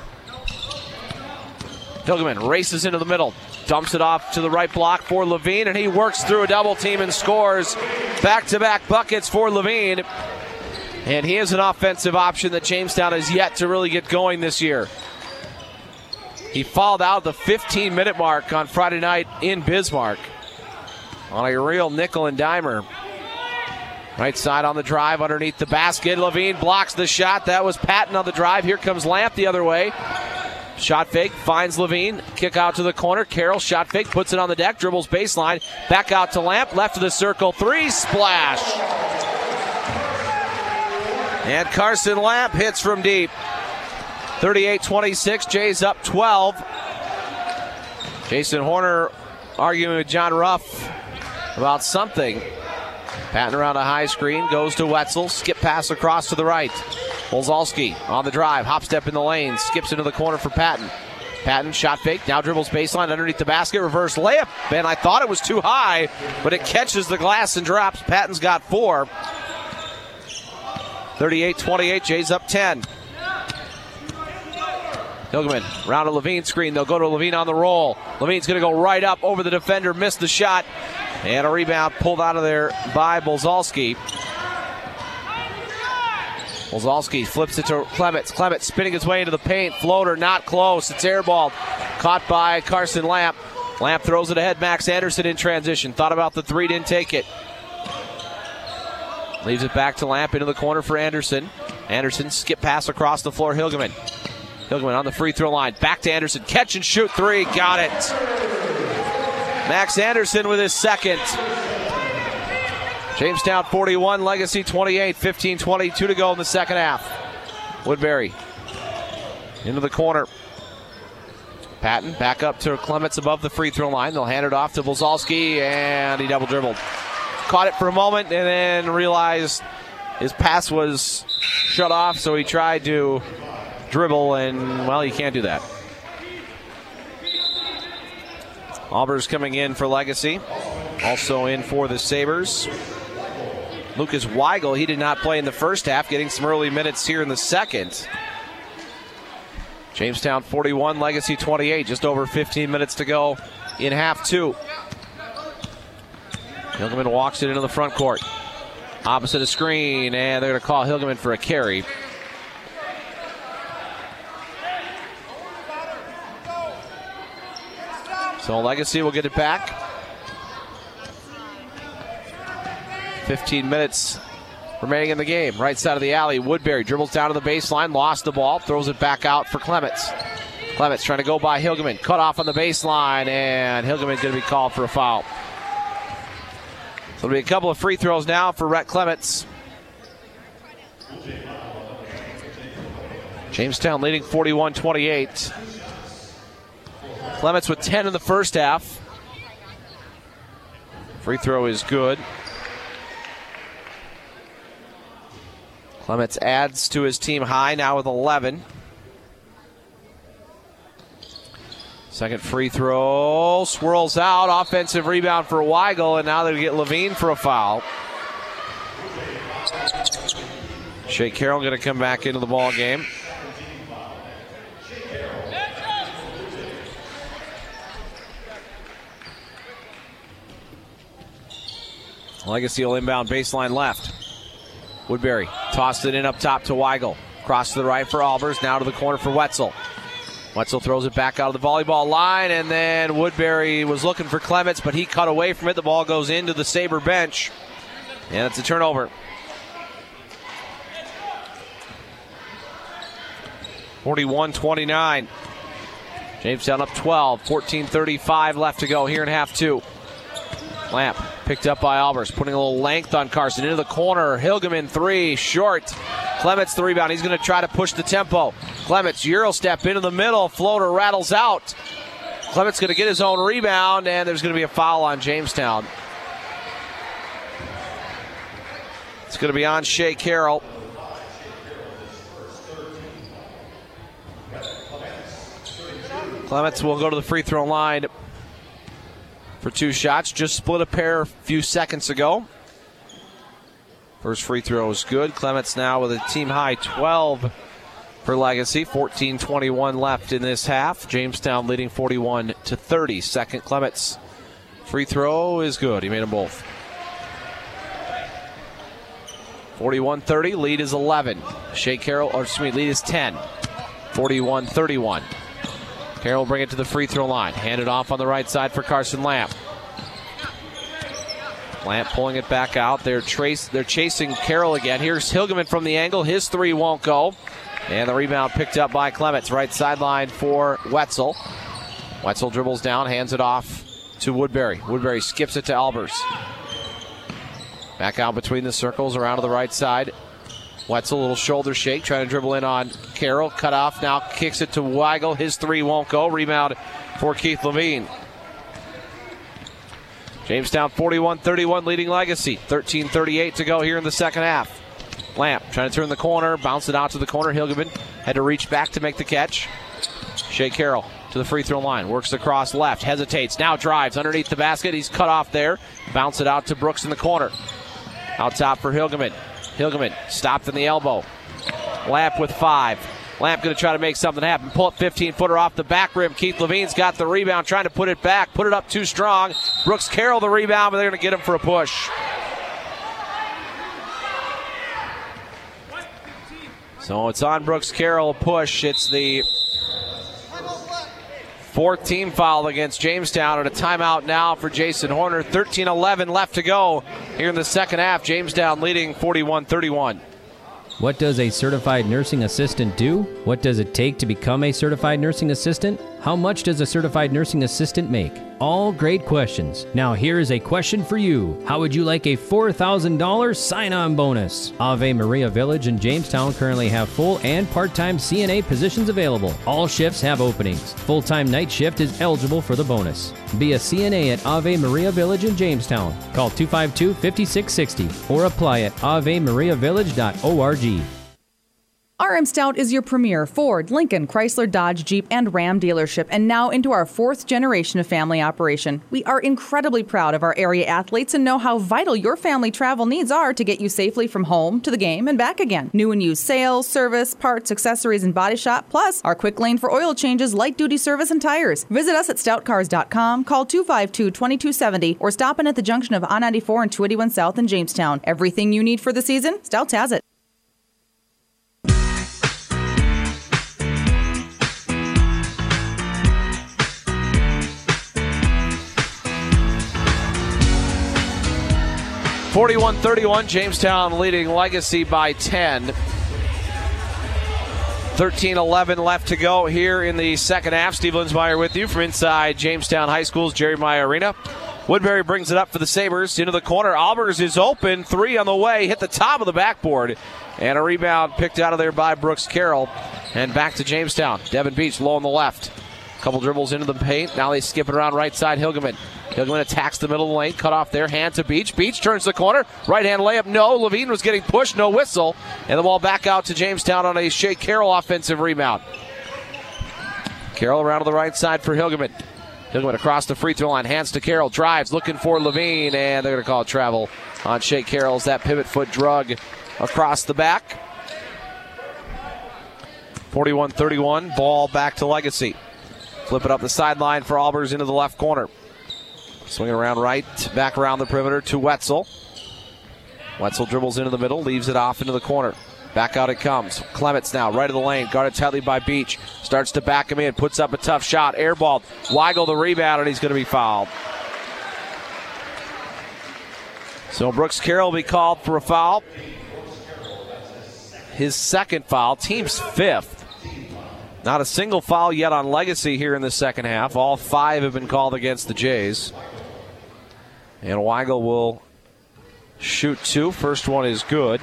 [SPEAKER 2] Hilgeman races into the middle. Dumps it off to the right block for Levine, and he works through a double team and scores back-to-back buckets for Levine. And he is an offensive option that Jamestown has yet to really get going this year. He fouled out the 15-minute mark on Friday night in Bismarck on a real nickel and dimer. Right side on the drive underneath the basket. Levine blocks the shot. That was Patton on the drive. Here comes Lamp the other way. Shot fake, finds Levine, kick out to the corner. Carroll, shot fake, puts it on the deck, dribbles baseline, back out to Lamp, left of the circle, 3, splash. And Carson Lamp hits from deep. 38-26, Jays up 12. Jason Horner arguing with John Ruff about something. Patton around a high screen, goes to Wetzel, skip pass across to the right. Bolzalski on the drive, hop step in the lane, skips into the corner for Patton. Patton, shot fake, now dribbles baseline underneath the basket, reverse layup. And I thought it was too high, but it catches the glass and drops. Patton's got 4. 38-28, Jays up 10. Hilgeman, round a Levine screen. They'll go to Levine on the roll. Levine's going to go right up over the defender, missed the shot. And a rebound pulled out of there by Bolzalski. Bolzalski flips it to Clements. Clements spinning his way into the paint. Floater not close. It's airballed. Caught by Carson Lamp. Lamp throws it ahead. Max Anderson in transition. Thought about the 3, didn't take it. Leaves it back to Lamp into the corner for Anderson. Anderson skip pass across the floor. Hilgeman. Hilgeman on the free throw line. Back to Anderson. Catch and shoot three. Got it. Max Anderson with his second. Jamestown 41, Legacy 28. 15-22 to go in the second half. Woodbury into the corner. Patton back up to Clements above the free throw line. They'll hand it off to Blazalski, and he double dribbled. Caught it for a moment and then realized his pass was shut off, so he tried to dribble, and, well, you can't do that. Albers coming in for Legacy. Also in for the Sabres. Lucas Weigel, he did not play in the first half, getting some early minutes here in the second. Jamestown 41, Legacy 28. Just over 15 minutes to go in half two. Hilgeman walks it into the front court. Opposite a screen, and they're going to call Hilgeman for a carry. So Legacy will get it back. 15 minutes remaining in the game. Right side of the alley. Woodbury dribbles down to the baseline, lost the ball, throws it back out for Clements. Clements trying to go by Hilgeman. Cut off on the baseline, and Hilgeman's going to be called for a foul. So it'll be a couple of free throws now for Rhett Clements. Jamestown leading 41-28. Clements with 10 in the first half. Free throw is good. Clements adds to his team high now with 11. Second free throw, swirls out, offensive rebound for Weigel, and now they get Levine for a foul. Shea Carroll going to come back into the ball game. Legacy will inbound baseline left. Woodbury tossed it in up top to Weigel. Cross to the right for Albers. Now to the corner for Wetzel. Wetzel throws it back out of the volleyball line, and then Woodbury was looking for Clements, but he cut away from it. The ball goes into the Sabre bench, and it's a turnover. 41-29. Jamestown up 12. 14:35 left to go here in half two. Lamp picked up by Albers, putting a little length on Carson. Into the corner, Hilgeman three, short. Clements the rebound. He's going to try to push the tempo. Clements, Euro step into the middle, floater rattles out. Clements going to get his own rebound, and there's going to be a foul on Jamestown. It's going to be on Shea Carroll. Clements will go to the free throw line for two shots. Just split a pair a few seconds ago. First free throw is good. Clements now with a team high 12 for Legacy. 14:21 left in this half. Jamestown leading 41-30. Second Clements free throw is good. He made them both. 41-30. Lead is 11. Shea Carroll, lead is 10. 41-31. Carroll will bring it to the free throw line. Hand it off on the right side for Carson Lamp. Lamp pulling it back out. They're chasing Carroll again. Here's Hilgeman from the angle. His three won't go. And the rebound picked up by Clements. Right sideline for Wetzel. Wetzel dribbles down, hands it off to Woodbury. Woodbury skips it to Albers. Back out between the circles, around to the right side. Wetzel, a little shoulder shake, trying to dribble in on Carroll. Cut off now, kicks it to Weigel. His three won't go. Rebound for Keith Levine. Jamestown 41-31 leading Legacy. 13:38 to go here in the second half. Lamp trying to turn the corner, bounce it out to the corner. Hilgeman had to reach back to make the catch. Shea Carroll to the free throw line. Works across left, hesitates, now drives underneath the basket. He's cut off there. Bounce it out to Brooks in the corner. Out top for Hilgeman. Hilgeman stopped in the elbow. Lamp with 5. Lamp going to try to make something happen. Pull up 15-footer off the back rim. Keith Levine's got the rebound, trying to put it back. Put it up too strong. Brooks Carroll the rebound, but they're going to get him for a push. So it's on Brooks Carroll, a push. It's the fourth team foul against Jamestown, and a timeout now for Jason Horner. 13:11 left to go here in the second half. Jamestown leading 41-31.
[SPEAKER 8] What does a certified nursing assistant do? What does it take to become a certified nursing assistant? How much does a certified nursing assistant make? All great questions. Now here is a question for you. How would you like a $4,000 sign-on bonus? Ave Maria Village in Jamestown currently have full and part-time CNA positions available. All shifts have openings. Full-time night shift is eligible for the bonus. Be a CNA at Ave Maria Village in Jamestown. Call 252-5660 or apply at avemariavillage.org.
[SPEAKER 9] RM Stout is your premier Ford, Lincoln, Chrysler, Dodge, Jeep, and Ram dealership, and now into our 4th generation of family operation. We are incredibly proud of our area athletes and know how vital your family travel needs are to get you safely from home to the game and back again. New and used sales, service, parts, accessories, and body shop, plus our quick lane for oil changes, light-duty service, and tires. Visit us at stoutcars.com, call 252-2270, or stop in at the junction of I-94 and 281 South in Jamestown. Everything you need for the season, Stouts has it.
[SPEAKER 2] (41-31), Jamestown leading Legacy by 10. 13-11 left to go here in the second half. Steve Linsmeyer with you from inside Jamestown High School's Jerry Meyer Arena. Woodbury brings it up for the Sabres into the corner. Albers is open, 3 on the way, hit the top of the backboard, and a rebound picked out of there by Brooks Carroll. And back to Jamestown. Devin Beach low on the left. Couple dribbles into the paint. Now they skip it around right side. Hilgeman attacks the middle of the lane. Cut off there. Hand to Beach. Beach turns the corner. Right hand layup. No. Levine was getting pushed. No whistle. And the ball back out to Jamestown on a Shea Carroll offensive rebound. Carroll around to the right side for Hilgeman. Hilgeman across the free throw line. Hands to Carroll. Drives. Looking for Levine. And they're going to call it travel on Shea Carroll as that pivot foot drug across the back. 41-31. Ball back to Legacy. Flip it up the sideline for Albers into the left corner. Swinging around right, back around the perimeter to Wetzel. Wetzel dribbles into the middle, leaves it off into the corner. Back out it comes. Clements now, right of the lane, guarded tightly by Beach. Starts to back him in, puts up a tough shot, airballed. Weigel the rebound, and he's going to be fouled. So Brooks Carroll will be called for a foul. His second foul, team's 5th. Not a single foul yet on Legacy here in the second half. All 5 have been called against the Jays. And Weigel will shoot 2. First one is good.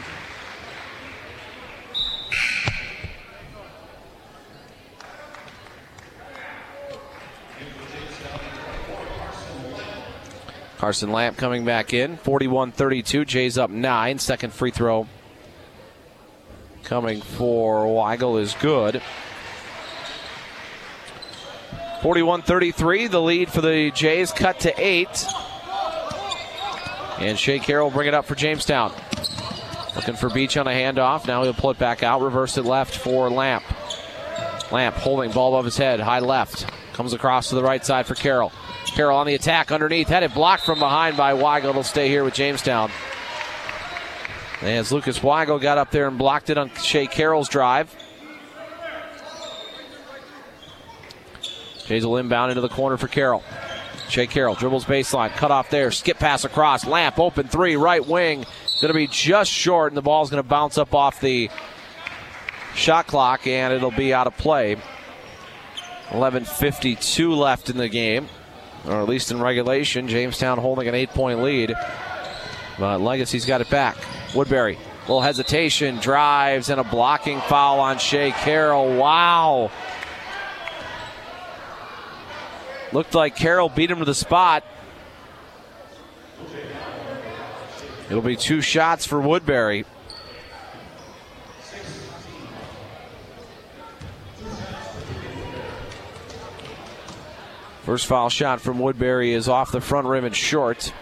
[SPEAKER 2] Carson Lamp coming back in. 41-32. Jays up 9. Second free throw coming for Weigel is good. 41-33, the lead for the Jays cut to 8. And Shea Carroll will bring it up for Jamestown. Looking for Beach on a handoff. Now he'll pull it back out. Reverse it left for Lamp. Lamp holding ball above his head. High left. Comes across to the right side for Carroll. Carroll on the attack underneath. Had it blocked from behind by Weigel. It'll stay here with Jamestown. As Lucas Weigel got up there and blocked it on Shea Carroll's drive. Jays will inbound into the corner for Carroll. Shea Carroll dribbles baseline, cut off there, skip pass across. Lamp open 3, right wing. Going to be just short, and the ball's going to bounce up off the shot clock, and it'll be out of play. 11:52 left in the game, or at least in regulation. Jamestown holding an 8-point lead, but Legacy's got it back. Woodbury, little hesitation, drives, and a blocking foul on Shea Carroll. Wow. Looked like Carroll beat him to the spot. It'll be 2 shots for Woodbury. First foul shot from Woodbury is off the front rim and short.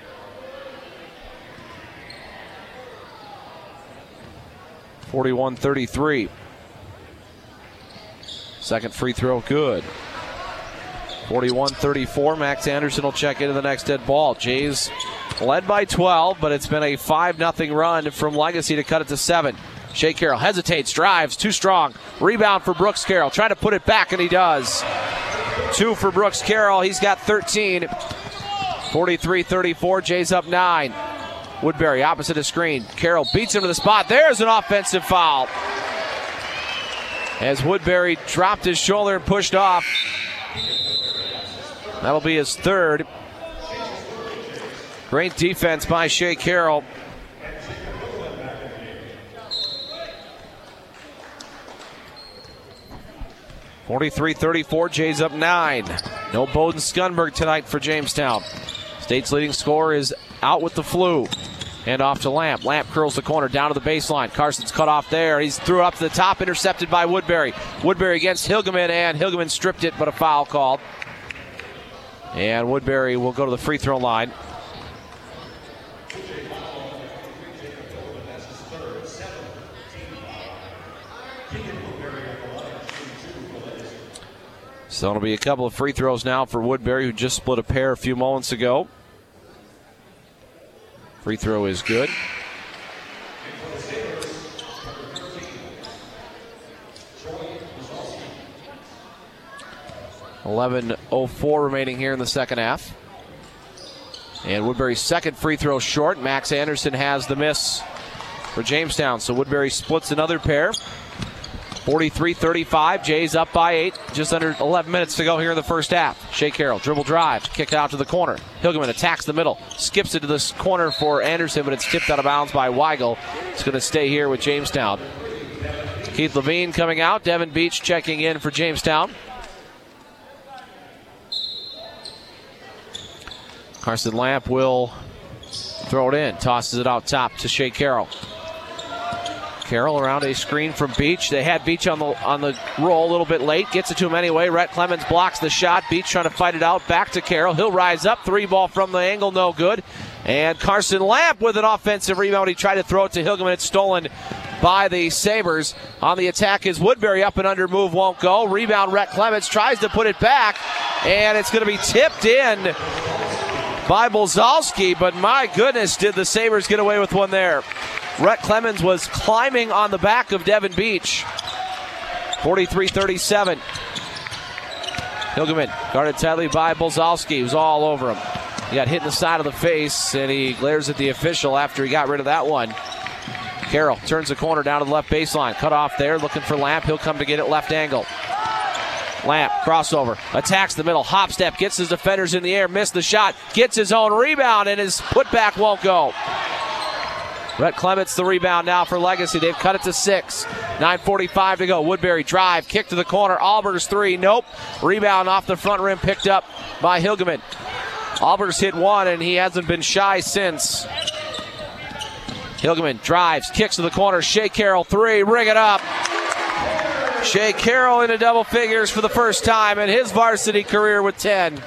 [SPEAKER 2] (41-33). Second free throw good. 41-34. Max Anderson will check into the next dead ball. Jays led by 12, but it's been a 5-0 run from Legacy to cut it to 7. Shea Carroll hesitates, drives, too strong. Rebound for Brooks Carroll. Trying to put it back, and he does. 2 for Brooks Carroll. He's got 13. 43-34. Jays up 9. Woodbury opposite the screen. Carroll beats him to the spot. There's an offensive foul. as Woodbury dropped his shoulder and pushed off. That'll be his third. Great defense by Shea Carroll. (43-34), Jays up 9. No Bowden Skunberg tonight for Jamestown. State's leading scorer is out with the flu. Hand off to Lamp. Lamp curls the corner down to the baseline. Carson's cut off there. He's threw up to the top, intercepted by Woodbury. Woodbury against Hilgeman, and Hilgeman stripped it, but a foul called. And Woodbury will go to the free throw line. So it'll be a couple of free throws now for Woodbury, who just split a pair a few moments ago. Free throw is good. .11:04 remaining here in the second half. And Woodbury's second free throw short. Max Anderson has the miss for Jamestown. So Woodbury splits another pair. 43-35, Jays up by 8. Just under 11 minutes to go here in the first half. Shea Carroll, dribble drive, kick out to the corner. Hilgeman attacks the middle, skips it to this corner for Anderson, but it's tipped out of bounds by Weigel. It's going to stay here with Jamestown. Keith Levine coming out, Devin Beach checking in for Jamestown. Carson Lamp will throw it in, tosses it out top to Shea Carroll. Carroll around a screen from Beach. They had Beach on the roll a little bit late. Gets it to him anyway. Rhett Clemens blocks the shot. Beach trying to fight it out. Back to Carroll. He'll rise up. 3 ball from the angle. No good. And Carson Lamp with an offensive rebound. He tried to throw it to Hilgeman. It's stolen by the Sabres. On the attack is Woodbury. Up and under move won't go. Rebound Rhett Clemens. Tries to put it back. And it's going to be tipped in by Bolzalski. But my goodness, did the Sabres get away with one there. Rhett Clemens was climbing on the back of Devin Beach. 43-37. Hilgeman guarded tightly by Bolzalski. He was all over him. He got hit in the side of the face, and he glares at the official after he got rid of that one. Carroll turns the corner down to the left baseline. Cut off there, looking for Lamp. He'll come to get it left angle. Lamp, crossover, attacks the middle, hop step, gets his defenders in the air, missed the shot, gets his own rebound, and his putback won't go. Rhett Clements the rebound now for Legacy. They've cut it to 6. 9:45 to go. Woodbury drive, kick to the corner. Albers 3, nope. Rebound off the front rim picked up by Hilgeman. Albers hit one, and he hasn't been shy since. Hilgeman drives, kicks to the corner. Shea Carroll 3, ring it up. Shea Carroll into double figures for the first time in his varsity career with 10.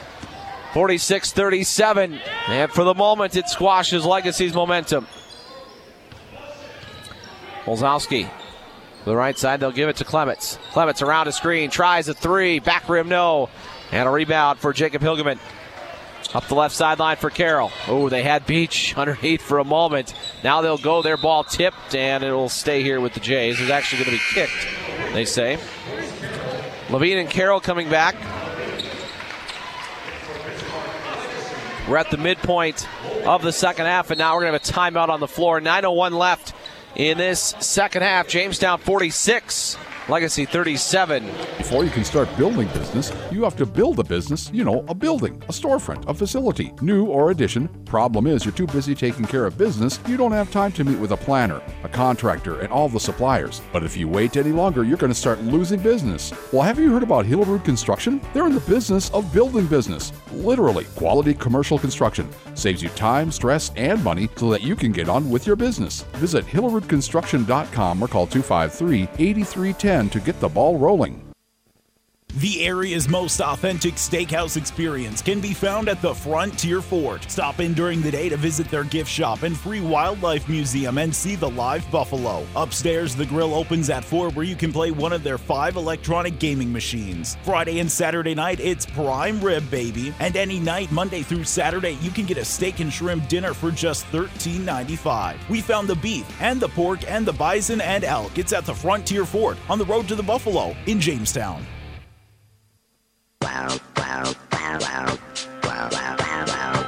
[SPEAKER 2] 46-37. And for the moment, it squashes Legacy's momentum. Bolzalski to the right side. They'll give it to Clements. Clements around a screen. Tries a 3. Back rim, no. And a rebound for Jacob Hilgeman. Up the left sideline for Carroll. Oh, they had Beach underneath for a moment. Now they'll go. Their ball tipped, and it will stay here with the Jays. It's actually going to be kicked, they say. Levine and Carroll coming back. We're at the midpoint of the second half, and now we're going to have a timeout on the floor. 9:01 left in this second half. Jamestown 46, Legacy 37.
[SPEAKER 10] Before you can start building business, you have to build a business, a building, a storefront, a facility, new or addition. Problem is, you're too busy taking care of business, you don't have time to meet with a planner, a contractor, and all the suppliers. But if you wait any longer, you're going to start losing business. Well, have you heard about Hillerud Construction? They're in the business of building business. Literally, quality commercial construction saves you time, stress, and money so that you can get on with your business. Visit HillerudConstruction.com or call 253-8310 to get the ball rolling.
[SPEAKER 1] The area's most authentic steakhouse experience can be found at the Frontier Fort. Stop in during the day to visit their gift shop and free wildlife museum and see the live buffalo. Upstairs, the grill opens at 4 where you can play one of their 5 electronic gaming machines. Friday and Saturday night, it's prime rib, baby. And any night, Monday through Saturday, you can get a steak and shrimp dinner for just $13.95. We found the beef and the pork and the bison and elk. It's at the Frontier Fort on the road to the Buffalo in Jamestown.
[SPEAKER 11] Wow, wow, wow, wow, wow, wow, wow, wow.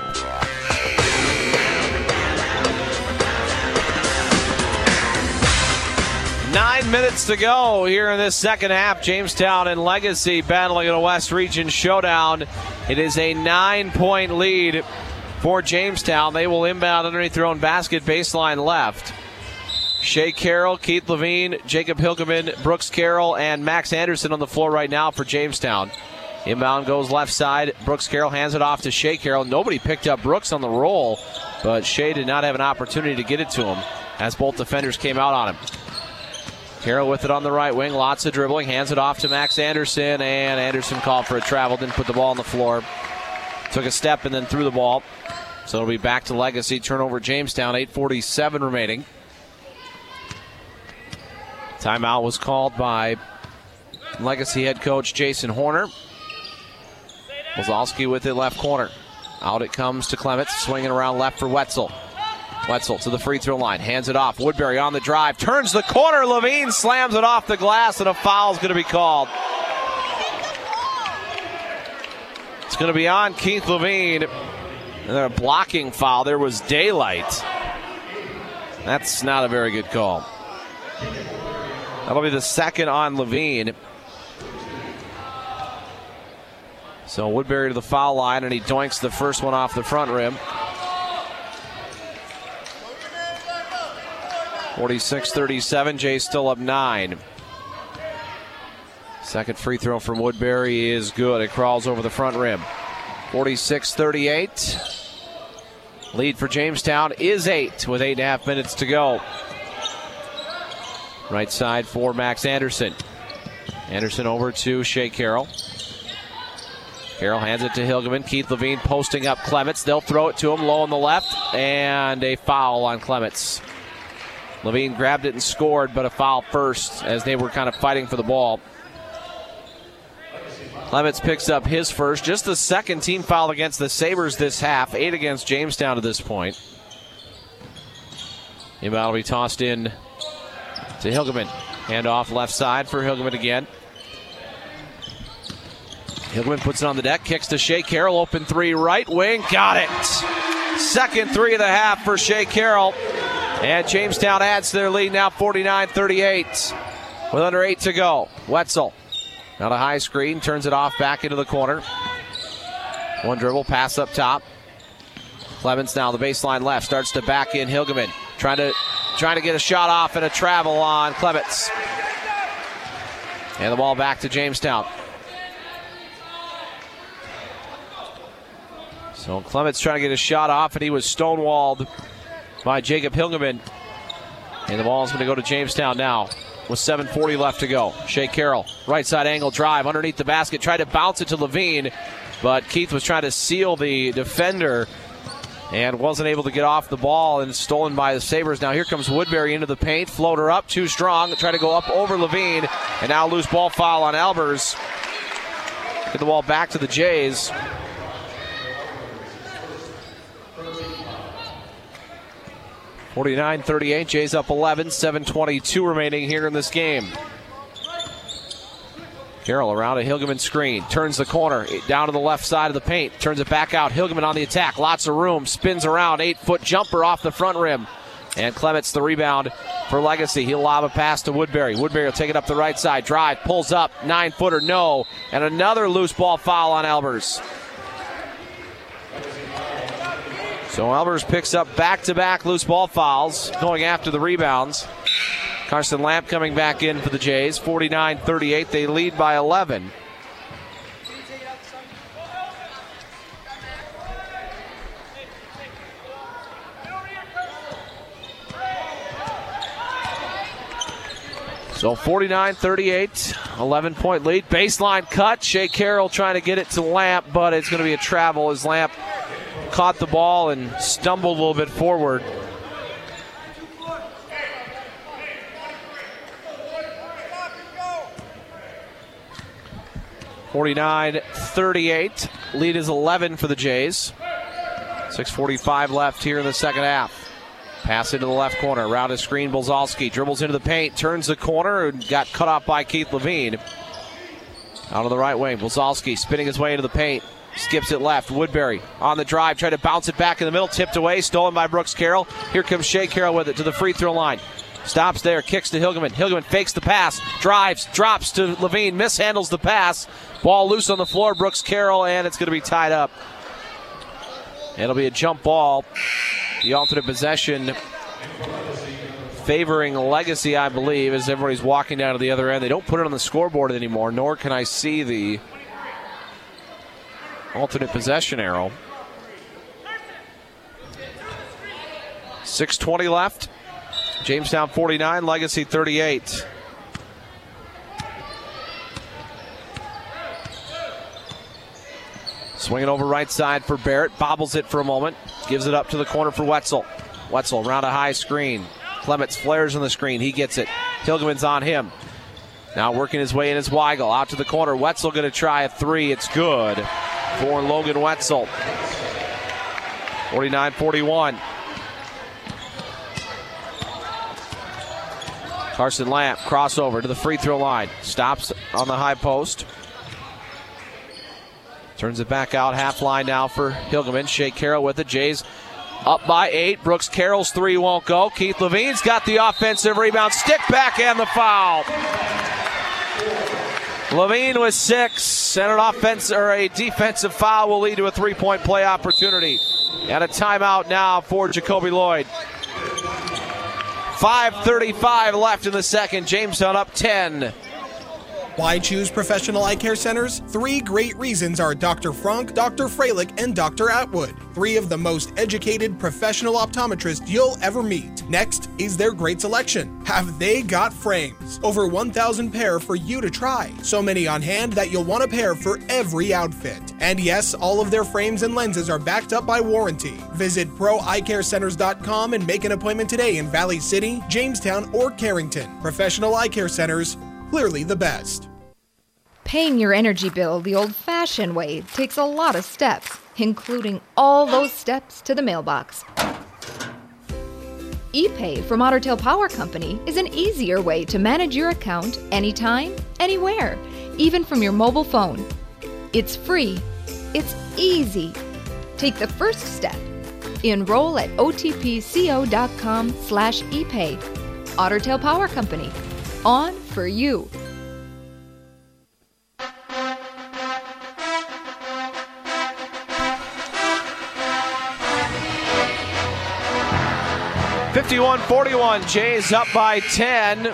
[SPEAKER 2] 9 minutes to go here in this second half. Jamestown and Legacy battling in a West Region showdown. It is a 9-point lead for Jamestown. They will inbound underneath their own basket, baseline left. Shea Carroll, Keith Levine, Jacob Hilgeman, Brooks Carroll, and Max Anderson on the floor right now for Jamestown. Inbound goes left side. Brooks Carroll hands it off to Shea Carroll. Nobody picked up Brooks on the roll, but Shea did not have an opportunity to get it to him as both defenders came out on him. Carroll with it on the right wing. Lots of dribbling. Hands it off to Max Anderson, and Anderson called for a travel. Didn't put the ball on the floor. Took a step and then threw the ball. So it'll be back to Legacy. Turnover Jamestown. 8:47 remaining. Timeout was called by Legacy head coach Jason Horner. Wazowski with it left corner. Out it comes to Clements. Swinging around left for Wetzel. Wetzel to the free throw line. Hands it off. Woodbury on the drive. Turns the corner. Levine slams it off the glass, and a foul is going to be called. It's going to be on Keith Levine. And then a blocking foul. There was daylight. That's not a very good call. That'll be the second on Levine. So Woodbury to the foul line, and he doinks the first one off the front rim. 46-37, Jay's still up 9. Second free throw from Woodbury is good. It crawls over the front rim. 46-38. Lead for Jamestown is 8 with 8.5 minutes to go. Right side for Max Anderson. Anderson over to Shea Carroll. Carroll hands it to Hilgeman. Keith Levine posting up Clements. They'll throw it to him low on the left, and a foul on Clements. Levine grabbed it and scored, but a foul first as they were kind of fighting for the ball. Clements picks up his first, just the second team foul against the Sabres this half. 8 against Jamestown to this point. Inbound will be tossed in to Hilgeman. Hand off left side for Hilgeman again. Hilgeman puts it on the deck, kicks to Shea Carroll, open three, right wing, got it. Second three of the half for Shea Carroll. And Jamestown adds to their lead now 49-38 with under 8 to go. Wetzel, now a high screen, turns it off back into the corner. One dribble, pass up top. Clements now the baseline left, starts to back in Hilgeman. Trying to get a shot off and a travel on Clements. And the ball back to Jamestown. So Clements trying to get a shot off, and he was stonewalled by Jacob Hilgeman. And the ball is going to go to Jamestown now with 7:40 left to go. Shea Carroll, right side angle drive underneath the basket, tried to bounce it to Levine, but Keith was trying to seal the defender and wasn't able to get off the ball, and stolen by the Sabres. Now here comes Woodbury into the paint, floater up, too strong, try to go up over Levine, and now loose ball foul on Albers. Get the ball back to the Jays. (49-38), Jays up 11, 7:22 remaining here in this game. Carroll around a Hilgeman screen, turns the corner, down to the left side of the paint, turns it back out. Hilgeman on the attack, lots of room, spins around, 8-foot jumper off the front rim. And Clements the rebound for Legacy. He'll lob a pass to Woodbury. Woodbury will take it up the right side, drive, pulls up, 9-footer, no. And another loose ball foul on Albers. So Albers picks up back-to-back loose ball fouls, going after the rebounds. Carson Lamp coming back in for the Jays. 49-38, they lead by 11. So 49-38, 11-point lead. Baseline cut. Shea Carroll trying to get it to Lamp, but it's going to be a travel as Lamp caught the ball and stumbled a little bit forward. (49-38). Lead is 11 for the Jays. 6:45 left here in the second half. Pass into the left corner. Around a screen, Bolzalski dribbles into the paint, turns the corner, and got cut off by Keith Levine. Out of the right wing, Bolzalski spinning his way into the paint. Skips it left. Woodbury on the drive. Tried to bounce it back in the middle. Tipped away. Stolen by Brooks Carroll. Here comes Shea Carroll with it to the free throw line. Stops there, kicks to Hilgeman. Hilgeman fakes the pass, drives, drops to Levine, mishandles the pass. Ball loose on the floor, Brooks Carroll, and it's going to be tied up. It'll be a jump ball. The alternate possession favoring Legacy, I believe, as everybody's walking down to the other end. They don't put it on the scoreboard anymore, nor can I see the alternate possession arrow. 6:20 left. Jamestown 49, Legacy 38. Swinging over right side for Barrett. Bobbles it for a moment. Gives it up to the corner for Wetzel. Wetzel around a high screen. Clements flares on the screen. He gets it. Hilgeman's on him. Now working his way in is Weigel. Out to the corner. Wetzel going to try a three. It's good for Logan Wetzel. 49-41. Carson Lamp, crossover to the free throw line. Stops on the high post. Turns it back out, half line now for Hilgeman. Shea Carroll with it. Jays up by 8. Brooks Carroll's three won't go. Keith Levine's got the offensive rebound. Stick back and the foul. Levine with 6. And a defensive foul will lead to a three-point play opportunity. And a timeout now for Jacoby Lloyd. 5:35 left in the second. Jamestown up 10.
[SPEAKER 3] Why choose professional eye care centers? 3 great reasons are Dr. Frank, Dr. Freilich, and Dr. Atwood. 3 of the most educated professional optometrists you'll ever meet. Next is their great selection. Have they got frames? Over 1,000 pair for you to try. So many on hand that you'll want a pair for every outfit. And yes, all of their frames and lenses are backed up by warranty. Visit ProEyeCareCenters.com and make an appointment today in Valley City, Jamestown, or Carrington. Professional eye care centers, clearly the best.
[SPEAKER 5] Paying your energy bill the old-fashioned way takes a lot of steps, including all those steps to the mailbox. ePay from Otter Tail Power Company is an easier way to manage your account anytime, anywhere, even from your mobile phone. It's free. It's easy. Take the first step. Enroll at otpco.com/epay. Otter Tail Power Company. On for you.
[SPEAKER 2] (51-41). Jays up by 10.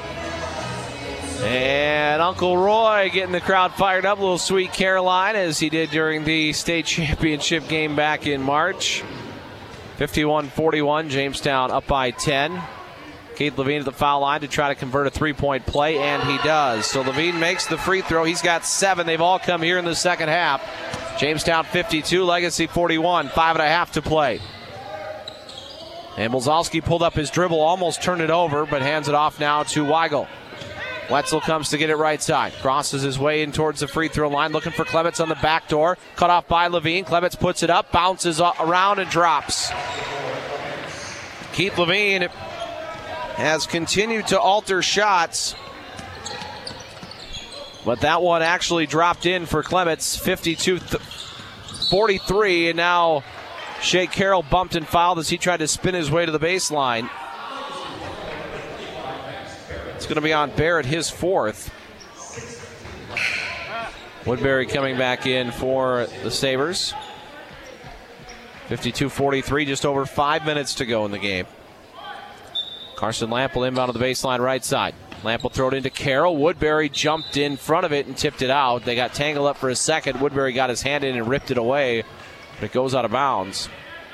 [SPEAKER 2] And Uncle Roy getting the crowd fired up. A little Sweet Caroline, as he did during the state championship game back in March. 51-41. Jamestown up by 10. Keith Levine at the foul line to try to convert a three-point play, and he does. So Levine makes the free throw. He's got 7. They've all come here in the second half. Jamestown 52, Legacy 41. 5.5 to play. And Blazowski pulled up his dribble, almost turned it over, but hands it off now to Weigel. Wetzel comes to get it right side. Crosses his way in towards the free throw line, looking for Clements on the back door. Cut off by Levine. Clements puts it up, bounces around, and drops. Keith Levine has continued to alter shots, but that one actually dropped in for Clements. 52-43, and now Shea Carroll bumped and fouled as he tried to spin his way to the baseline. It's going to be on Barrett, his 4th. Woodbury coming back in for the Sabres. 52-43, just over 5 minutes to go in the game. Carson Lamp will inbound to the baseline right side. Lamp will throw it into Carroll. Woodbury jumped in front of it and tipped it out. They got tangled up for a second. Woodbury got his hand in and ripped it away, but it goes out of bounds.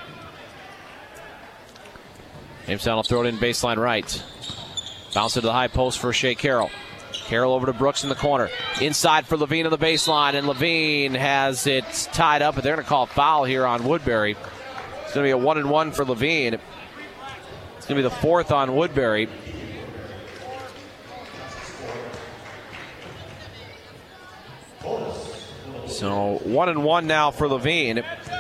[SPEAKER 2] Jamestown will throw it in baseline right. Bounce it to the high post for Shea Carroll. Carroll over to Brooks in the corner. Inside for Levine on the baseline, and Levine has it tied up, but they're going to call a foul here on Woodbury. It's going to be a 1-and-1 for Levine. It's going to be the 4th on Woodbury. So 1-and-1 now for Levine.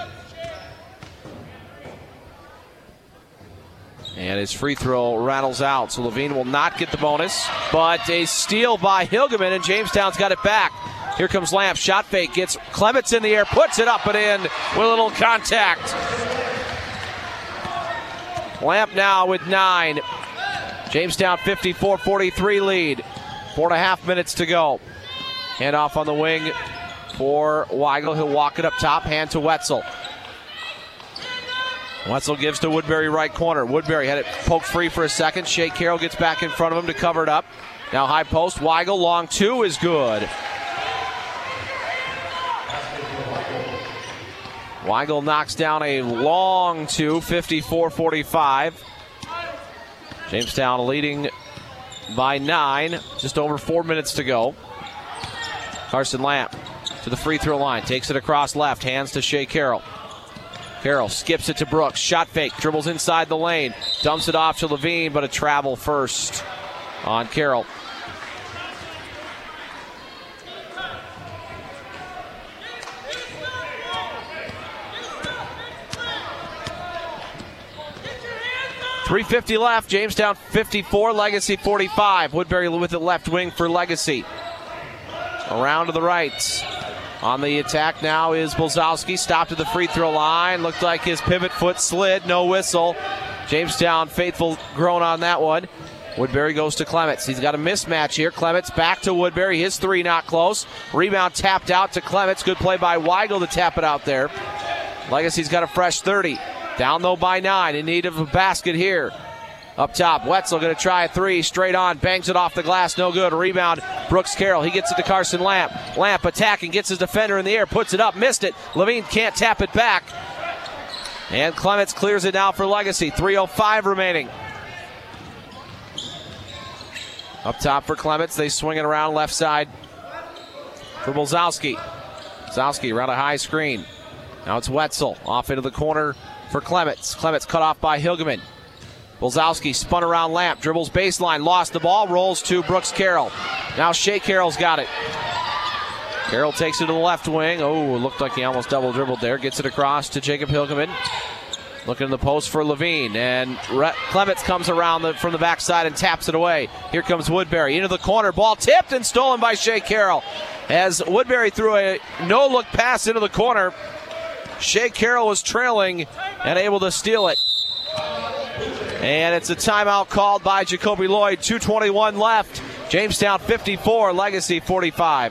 [SPEAKER 2] And his free throw rattles out, so Levine will not get the bonus. But a steal by Hilgeman, and Jamestown's got it back. Here comes Lamp, shot fake, gets Clements in the air, puts it up and in with a little contact. Lamp now with 9. Jamestown 54-43 lead. 4.5 minutes to go. Hand off on the wing for Weigel. He'll walk it up top, hand to Wetzel. Wetzel gives to Woodbury right corner. Woodbury had it poked free for a second. Shea Carroll gets back in front of him to cover it up. Now high post. Weigel, long two is good. Weigel knocks down a long two, 54-45. Jamestown leading by 9. Just over 4 minutes to go. Carson Lamp to the free throw line. Takes it across left. Hands to Shea Carroll. Carroll skips it to Brooks. Shot fake. Dribbles inside the lane. Dumps it off to Levine, but a travel first on Carroll. .350 left. Jamestown 54, Legacy 45. Woodbury with the left wing for Legacy. Around to the right. On the attack now is Bolzowski. Stopped at the free throw line. Looked like his pivot foot slid. No whistle. Jamestown faithful grown on that one. Woodbury goes to Clements. He's got a mismatch here. Clements back to Woodbury. His three not close. Rebound tapped out to Clements. Good play by Weigel to tap it out there. Legacy's got a fresh 30. Down though by 9. In need of a basket here. Up top, Wetzel going to try a three. Straight on. Bangs it off the glass. No good. Rebound, Brooks Carroll. He gets it to Carson Lamp. Lamp attacking. Gets his defender in the air. Puts it up. Missed it. Levine can't tap it back. And Clements clears it now for Legacy. 3:05 remaining. Up top for Clements. They swing it around left side for Bolzowski. Bolzowski around a high screen. Now it's Wetzel. Off into the corner for Clements. Clements cut off by Hilgeman. Bolzowski spun around Lamp, dribbles baseline, lost the ball, rolls to Brooks Carroll. Now Shea Carroll's got it. Carroll takes it to the left wing. Oh, it looked like he almost double dribbled there. Gets it across to Jacob Hilgeman. Looking in the post for Levine. And Clements comes around from the backside and taps it away. Here comes Woodbury into the corner. Ball tipped and stolen by Shea Carroll. As Woodbury threw a no-look pass into the corner, Shea Carroll was trailing and able to steal it. And it's a timeout called by Jacoby Lloyd. 2:21 left. Jamestown 54, Legacy 45.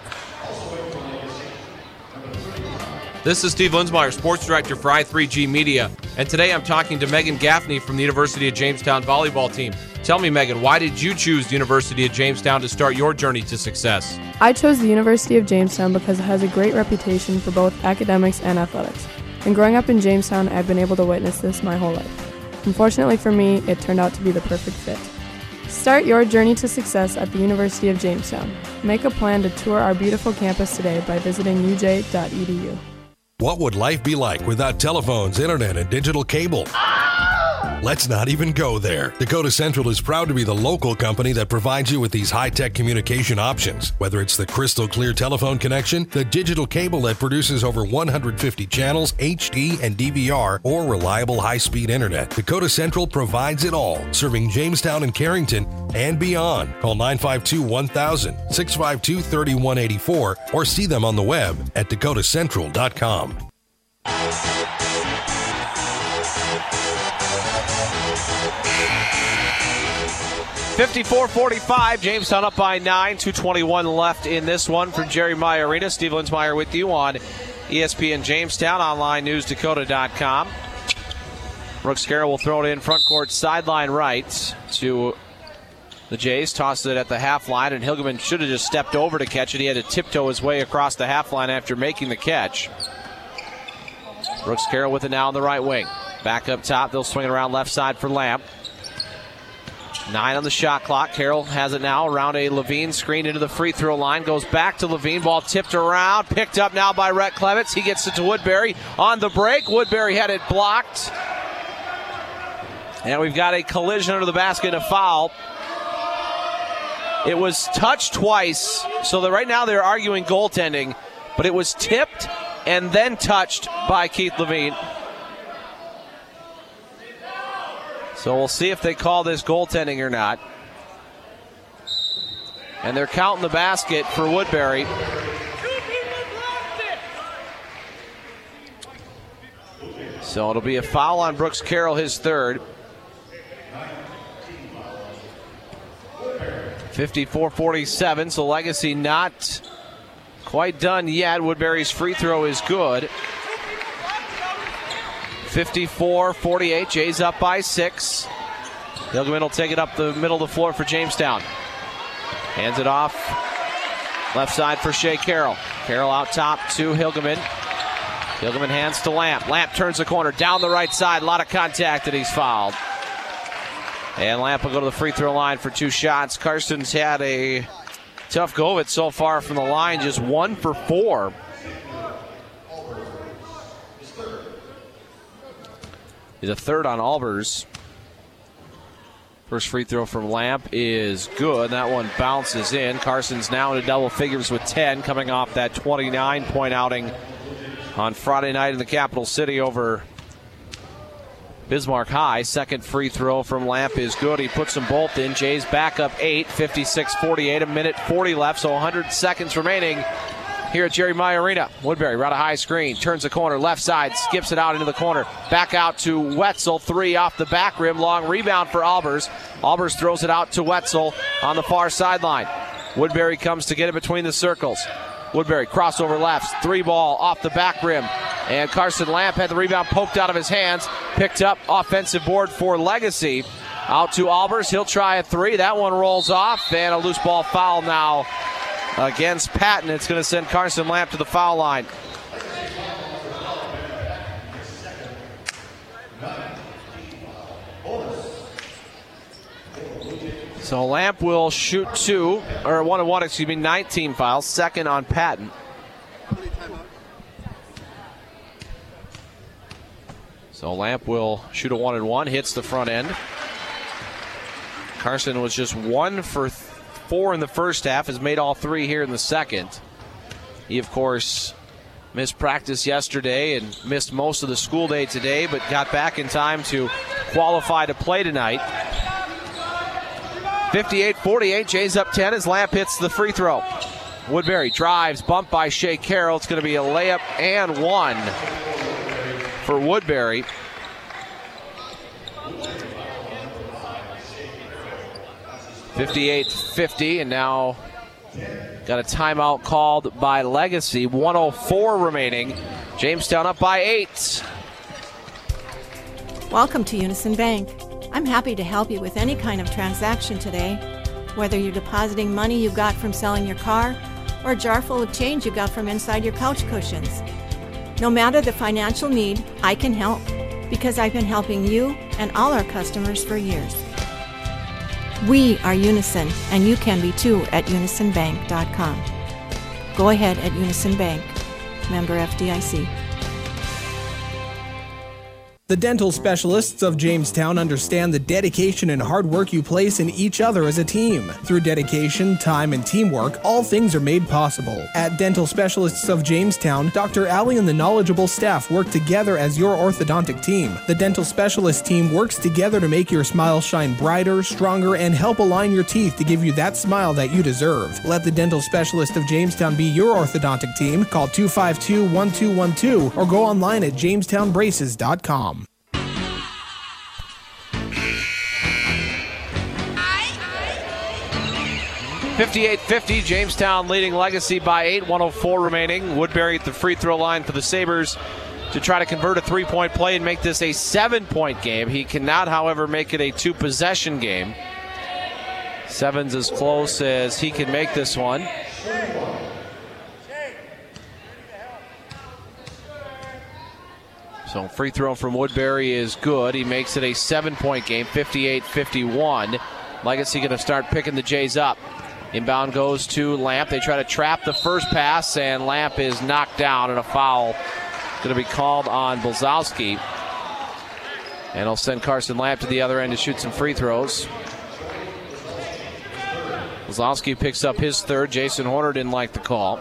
[SPEAKER 12] This is Steve Linsmeyer, Sports Director for I3G Media. And today I'm talking to Megan Gaffney from the University of Jamestown volleyball team. Tell me, Megan, why did you choose the University of Jamestown to start your journey to success?
[SPEAKER 13] I chose the University of Jamestown because it has a great reputation for both academics and athletics. And growing up in Jamestown, I've been able to witness this my whole life. Unfortunately for me, it turned out to be the perfect fit. Start your journey to success at the University of Jamestown. Make a plan to tour our beautiful campus today by visiting uj.edu.
[SPEAKER 6] What would life be like without telephones, internet, and digital cable? Let's not even go there. Dakota Central is proud to be the local company that provides you with these high-tech communication options. Whether it's the crystal clear telephone connection, the digital cable that produces over 150 channels, HD and DVR, or reliable high-speed internet, Dakota Central provides it all, serving Jamestown and Carrington and beyond. Call 952-1000, 652-3184, or see them on the web at dakotacentral.com.
[SPEAKER 2] 54-45, Jamestown up by 9, 2:21 left in this one from Jerry Meyer Arena. Steve Linsmeyer with you on ESPN Jamestown, online newsdakota.com. Brooks Carroll will throw it in front court, sideline right to the Jays. Tosses it at the half line, and Hilgeman should have just stepped over to catch it. He had to tiptoe his way across the half line after making the catch. Brooks Carroll with it now on the right wing. Back up top, they'll swing it around left side for Lamp. 9 on the shot clock. Carroll has it now around a Levine screen into the free throw line. Goes back to Levine. Ball tipped around. Picked up now by Rhett Clements. He gets it to Woodbury on the break. Woodbury had it blocked. And we've got a collision under the basket and a foul. It was touched twice. So right now they're arguing goaltending. But it was tipped and then touched by Keith Levine. So we'll see if they call this goaltending or not. And they're counting the basket for Woodbury. So it'll be a foul on Brooks Carroll, his third. 54-47, so Legacy not quite done yet. Woodbury's free throw is good. 54-48, Jays up by 6. Hilgeman will take it up the middle of the floor for Jamestown. Hands it off. Left side for Shea Carroll. Carroll out top to Hilgeman. Hilgeman hands to Lamp. Lamp turns the corner down the right side. A lot of contact, and he's fouled. And Lamp will go to the free throw line for 2 shots. Carson's had a tough go of it so far from the line, just 1 for 4. He's a third on Albers. First free throw from Lamp is good. That one bounces in. Carson's now into double figures with 10, coming off that 29-point outing on Friday night in the capital city over Bismarck High. Second free throw from Lamp is good. He puts them both in. Jays back up 8, 56-48, a minute 40 left, so 100 seconds remaining here at Jerry Meyer Arena. Woodbury right a high screen, turns the corner, left side, skips it out into the corner. Back out to Wetzel, 3 off the back rim, long rebound for Albers. Albers throws it out to Wetzel on the far sideline. Woodbury comes to get it between the circles. Woodbury crossover left, 3 ball off the back rim. And Carson Lamp had the rebound poked out of his hands. Picked up, offensive board for Legacy. Out to Albers, he'll try a 3. That one rolls off, and a loose ball foul now against Patton. It's going to send Carson Lamp to the foul line. So Lamp will shoot 19 fouls, second on Patton. So Lamp will shoot a 1-and-1, hits the front end. Carson was just 1 for 4 in the first half, has made all 3 here in the second. He, of course, missed practice yesterday and missed most of the school day today, but got back in time to qualify to play tonight. 58-48, Jays up 10 as Lamp hits the free throw. Woodbury drives, bumped by Shea Carroll. It's going to be a layup and 1 for Woodbury. .58-50, and now got a timeout called by Legacy. 1:04 remaining. Jamestown up by 8.
[SPEAKER 7] Welcome to Unison Bank. I'm happy to help you with any kind of transaction today, whether you're depositing money you got from selling your car or a jar full of change you got from inside your couch cushions. No matter the financial need, I can help because I've been helping you and all our customers for years. We are Unison, and you can be too at unisonbank.com. Go ahead at Unison Bank. Member FDIC.
[SPEAKER 3] The dental specialists of Jamestown understand the dedication and hard work you place in each other as a team. Through dedication, time, and teamwork, all things are made possible. At Dental Specialists of Jamestown, Dr. Alley and the knowledgeable staff work together as your orthodontic team. The dental specialist team works together to make your smile shine brighter, stronger, and help align your teeth to give you that smile that you deserve. Let the Dental Specialist of Jamestown be your orthodontic team. Call 252-1212 or go online at jamestownbraces.com.
[SPEAKER 2] 58-50, Jamestown leading Legacy by 8, 1:04 remaining. Woodbury at the free throw line for the Sabres to try to convert a 3-point play and make this a 7-point game. He cannot, however, make it a 2-possession game. 7's as close as he can make this one. So free throw from Woodbury is good. He makes it a 7-point game, 58-51. Legacy going to start picking the Jays up. Inbound goes to Lamp. They try to trap the first pass, and Lamp is knocked down, and a foul going to be called on Blazowski. And he'll send Carson Lamp to the other end to shoot some free throws. Blazowski picks up his third. Jason Horner didn't like the call.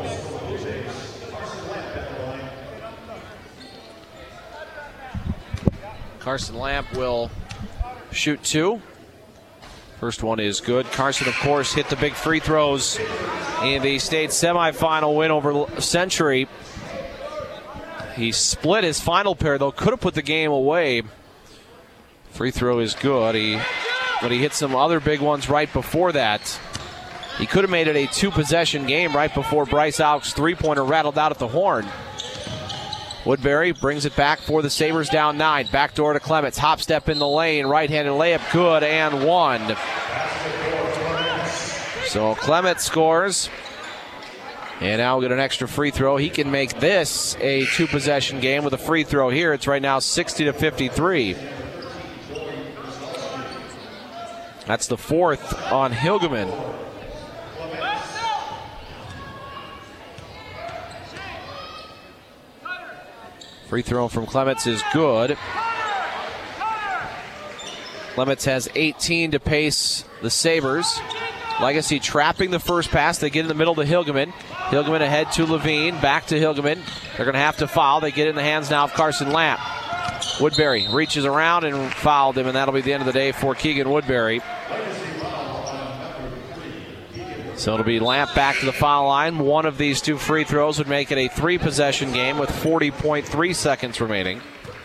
[SPEAKER 2] Carson Lamp will shoot 2. First one is good. Carson, of course, hit the big free throws in the state semifinal win over Century. He split his final pair, though. Could have put the game away. Free throw is good. He but he hit some other big ones right before that. He could have made it a 2-possession game right before Bryce Auk's three-pointer rattled out at the horn. Woodbury brings it back for the Sabres, down 9. Backdoor to Clements. Hop step in the lane. Right-handed layup. Good and one. So Clements scores. And now we'll get an extra free throw. He can make this a 2-possession game with a free throw here. It's right now 60-53. That's the 4th on Hilgeman. Free throw from Clements is good. Clements has 18 to pace the Sabres. Legacy trapping the first pass. They get in the middle to Hilgeman. Hilgeman ahead to Levine. Back to Hilgeman. They're going to have to foul. They get in the hands now of Carson Lamp. Woodbury reaches around and fouled him, and that'll be the end of the day for Keegan Woodbury. So it'll be Lamp back to the foul line. One of these 2 free throws would make it a 3-possession game with 40.3 seconds remaining.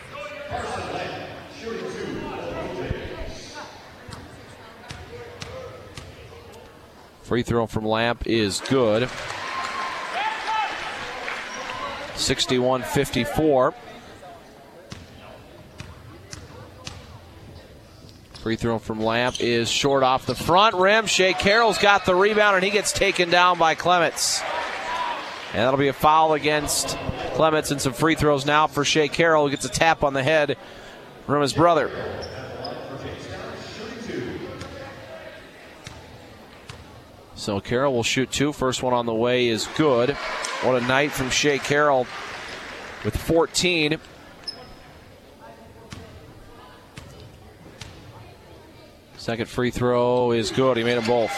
[SPEAKER 2] Free throw from Lamp is good. 61-54. Free throw from Lamp is short off the front rim. Shea Carroll's got the rebound, and he gets taken down by Clements. And that'll be a foul against Clements, and some free throws now for Shea Carroll, who gets a tap on the head from his brother. So Carroll will shoot 2. First one on the way is good. What a night from Shea Carroll with 14. Second free throw is good. He made them both.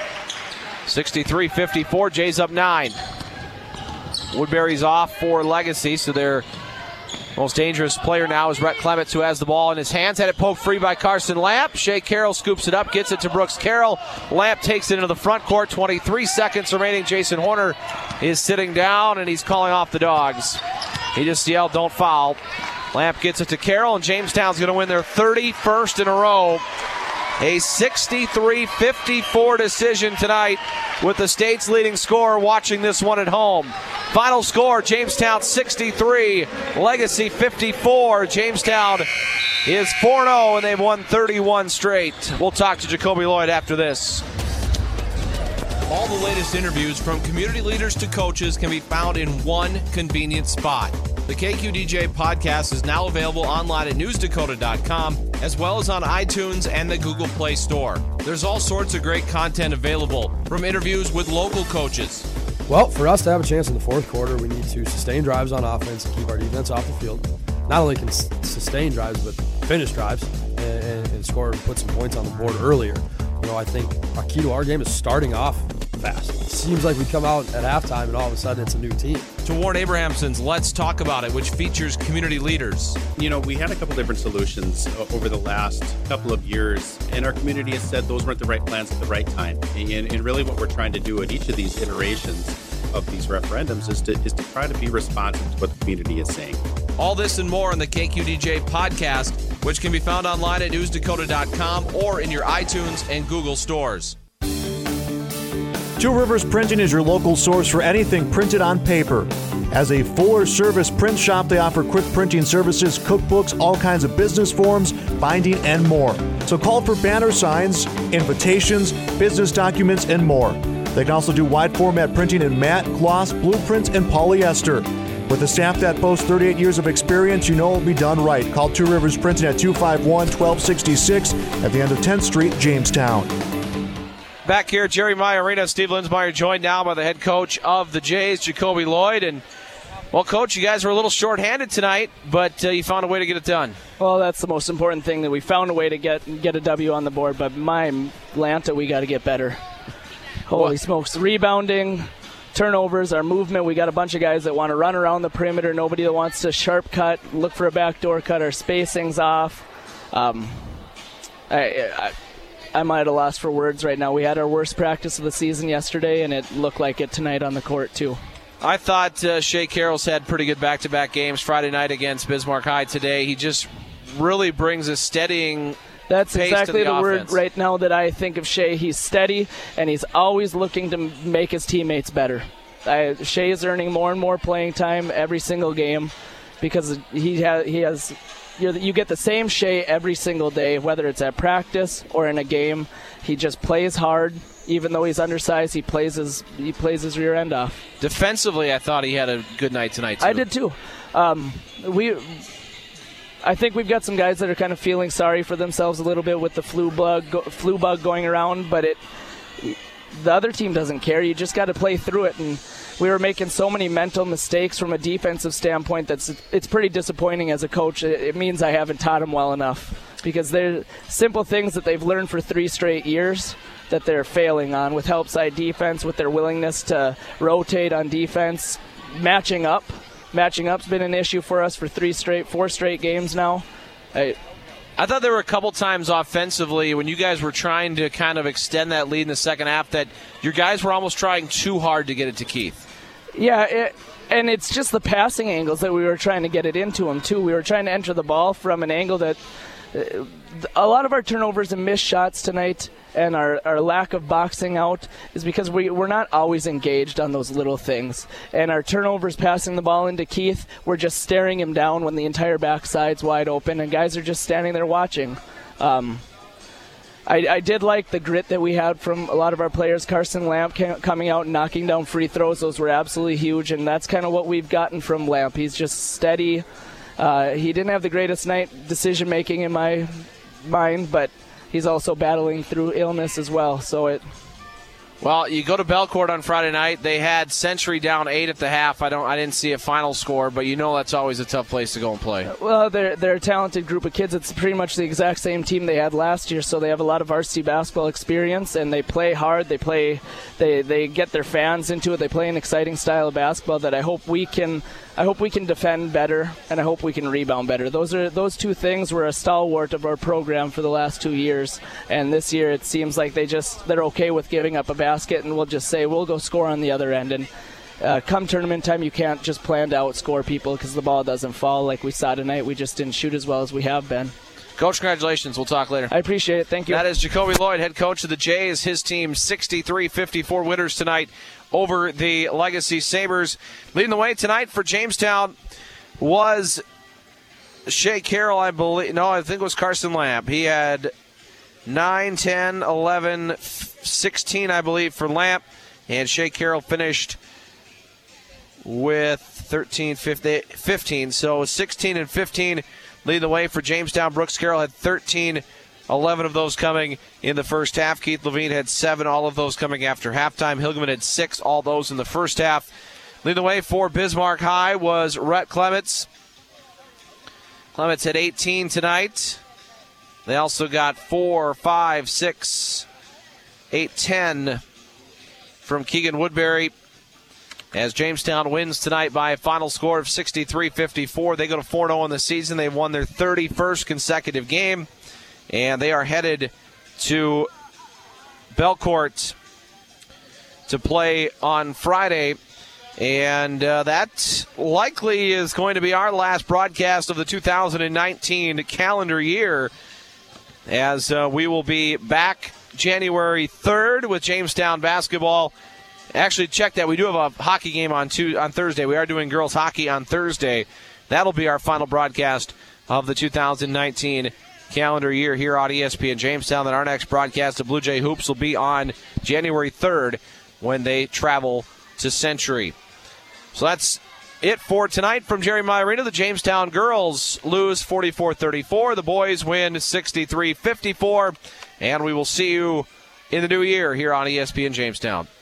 [SPEAKER 2] 63-54. Jays up 9. Woodbury's off for Legacy, so their most dangerous player now is Rhett Clements, who has the ball in his hands. Had it poked free by Carson Lamp. Shea Carroll scoops it up, gets it to Brooks Carroll. Lamp takes it into the front court. 23 seconds remaining. Jason Horner is sitting down, and he's calling off the Dogs. He just yelled, "Don't foul." Lamp gets it to Carroll, and Jamestown's going to win their 31st in a row. A 63-54 decision tonight with the state's leading scorer watching this one at home. Final score, Jamestown 63, Legacy 54. Jamestown is 4-0 and they've won 31 straight. We'll talk to Jacoby Lloyd after this.
[SPEAKER 12] All the latest interviews from community leaders to coaches can be found in one convenient spot. The KQDJ podcast is now available online at newsdakota.com, as well as on iTunes and the Google Play Store. There's all sorts of great content available, from interviews with local coaches.
[SPEAKER 14] Well, for us to have a chance in the fourth quarter, we need to sustain drives on offense and keep our defense off the field. Not only can sustain drives, but finish drives and score and put some points on the board earlier. You know, I think our key to our game is starting off fast. It seems like we come out at halftime and all of a sudden it's a new team.
[SPEAKER 12] To Warren Abrahamson's Let's Talk About It, which features community leaders.
[SPEAKER 15] You know, we had a couple different solutions over the last couple of years, and our community has said those weren't the right plans at the right time. And really what we're trying to do at each of these iterations of these referendums is to try to be responsive to what the community is saying.
[SPEAKER 12] All this and more on the KQDJ podcast, which can be found online at newsdakota.com or in your iTunes and Google stores.
[SPEAKER 16] Two Rivers Printing is your local source for anything printed on paper. As a fuller-service print shop, they offer quick printing services, cookbooks, all kinds of business forms, binding, and more. So call for banner signs, invitations, business documents, and more. They can also do wide-format printing in matte, gloss, blueprints, and polyester. With a staff that boasts 38 years of experience, you know it will be done right. Call Two Rivers Printing at 251-1266 at the end of 10th Street, Jamestown.
[SPEAKER 2] Back here at Jerry Meyer Arena, Steve Linsmeyer joined now by the head coach of the Jays, Jacoby Lloyd. And, well, Coach, you guys were a little shorthanded tonight, but you found a way to get it done.
[SPEAKER 17] Well, that's the most important thing, that we found a way to get a W on the board. But my Atlanta, we got to get better. Holy smokes. Rebounding, turnovers, our movement. We got a bunch of guys that want to run around the perimeter. Nobody that wants to sharp cut, look for a backdoor cut. Our spacing's off. I might have lost for words right now. We had our worst practice of the season yesterday, and it looked like it tonight on the court, too.
[SPEAKER 2] I thought Shea Carroll's had pretty good back-to-back games. Friday night against Bismarck High today. He just really brings a steadying
[SPEAKER 17] That's
[SPEAKER 2] pace
[SPEAKER 17] exactly
[SPEAKER 2] to
[SPEAKER 17] the word
[SPEAKER 2] offense.
[SPEAKER 17] right now that I think of Shea. He's steady, and he's always looking to make his teammates better. Shea is earning more and more playing time every single game because he has. You get the same Shea every single day, whether it's at practice or in a game. He just plays hard. Even though he's undersized, he plays his rear end off.
[SPEAKER 2] Defensively, I thought he had a good night tonight, too.
[SPEAKER 17] I did, too. I think we've got some guys that are kind of feeling sorry for themselves a little bit with the flu bug going around, but the other team doesn't care. You just got to play through it, and we were making so many mental mistakes from a defensive standpoint it's pretty disappointing as a coach. It means I haven't taught them well enough because they're simple things that they've learned for 3 straight years that they're failing on with help side defense, with their willingness to rotate on defense, matching up. Matching up's been an issue for us for 4 straight games now.
[SPEAKER 2] I thought there were a couple times offensively when you guys were trying to kind of extend that lead in the second half that your guys were almost trying too hard to get it to Keith.
[SPEAKER 17] Yeah, and it's just the passing angles that we were trying to get it into him, too. We were trying to enter the ball from an angle that a lot of our turnovers and missed shots tonight and our lack of boxing out is because we're not always engaged on those little things. And our turnovers passing the ball into Keith, we're just staring him down when the entire backside's wide open, and guys are just standing there watching. I did like the grit that we had from a lot of our players. Carson Lamp coming out and knocking down free throws. Those were absolutely huge, and that's kind of what we've gotten from Lamp. He's just steady. He didn't have the greatest night decision-making in my mind, but he's also battling through illness as well.
[SPEAKER 2] Well, you go to Belcourt on Friday night. They had Century down 8 at the half. I didn't see a final score, but you know that's always a tough place to go and play.
[SPEAKER 17] Well, they're a talented group of kids. It's pretty much the exact same team they had last year, so they have a lot of varsity basketball experience, and they play hard. They get their fans into it. They play an exciting style of basketball that I hope we can defend better, and I hope we can rebound better. Those 2 things were a stalwart of our program for the last 2 years, and this year it seems like they're okay with giving up a basket, and we'll just say we'll go score on the other end. And come tournament time, you can't just plan to outscore people because the ball doesn't fall like we saw tonight. We just didn't shoot as well as we have been.
[SPEAKER 2] Coach, congratulations. We'll talk later.
[SPEAKER 17] I appreciate it. Thank you.
[SPEAKER 2] That is Jacoby Lloyd, head coach of the Jays. His team 63-54 winners tonight over the Legacy Sabres. Leading the way tonight for Jamestown was Shea Carroll, I believe. No, I think it was Carson Lamp. He had 9, 10, 11, 16, I believe, for Lamp. And Shea Carroll finished with 13, 15. So 16 and 15 lead the way for Jamestown. Brooks Carroll had 13, 11 of those coming in the first half. Keith Levine had 7, all of those coming after halftime. Hilgeman had 6, all those in the first half. Leading the way for Bismarck High was Rhett Clements. Clements had 18 tonight. They also got 4, 5, 6, 8, 10 from Keegan Woodbury. As Jamestown wins tonight by a final score of 63-54. They go to 4-0 in the season. They've won their 31st consecutive game. And they are headed to Belcourt to play on Friday. And that likely is going to be our last broadcast of the 2019 calendar year, as we will be back January 3rd with Jamestown basketball. Actually, check that. We do have a hockey game on Thursday. We are doing girls hockey on Thursday. That'll be our final broadcast of the 2019 calendar year here on ESPN Jamestown. Then our next broadcast of Blue Jay Hoops will be on January 3rd when they travel to Century. So that's it for tonight from Jerry Meyer Arena. The Jamestown girls lose 44-34. The boys win 63-54. And we will see you in the new year here on ESPN Jamestown.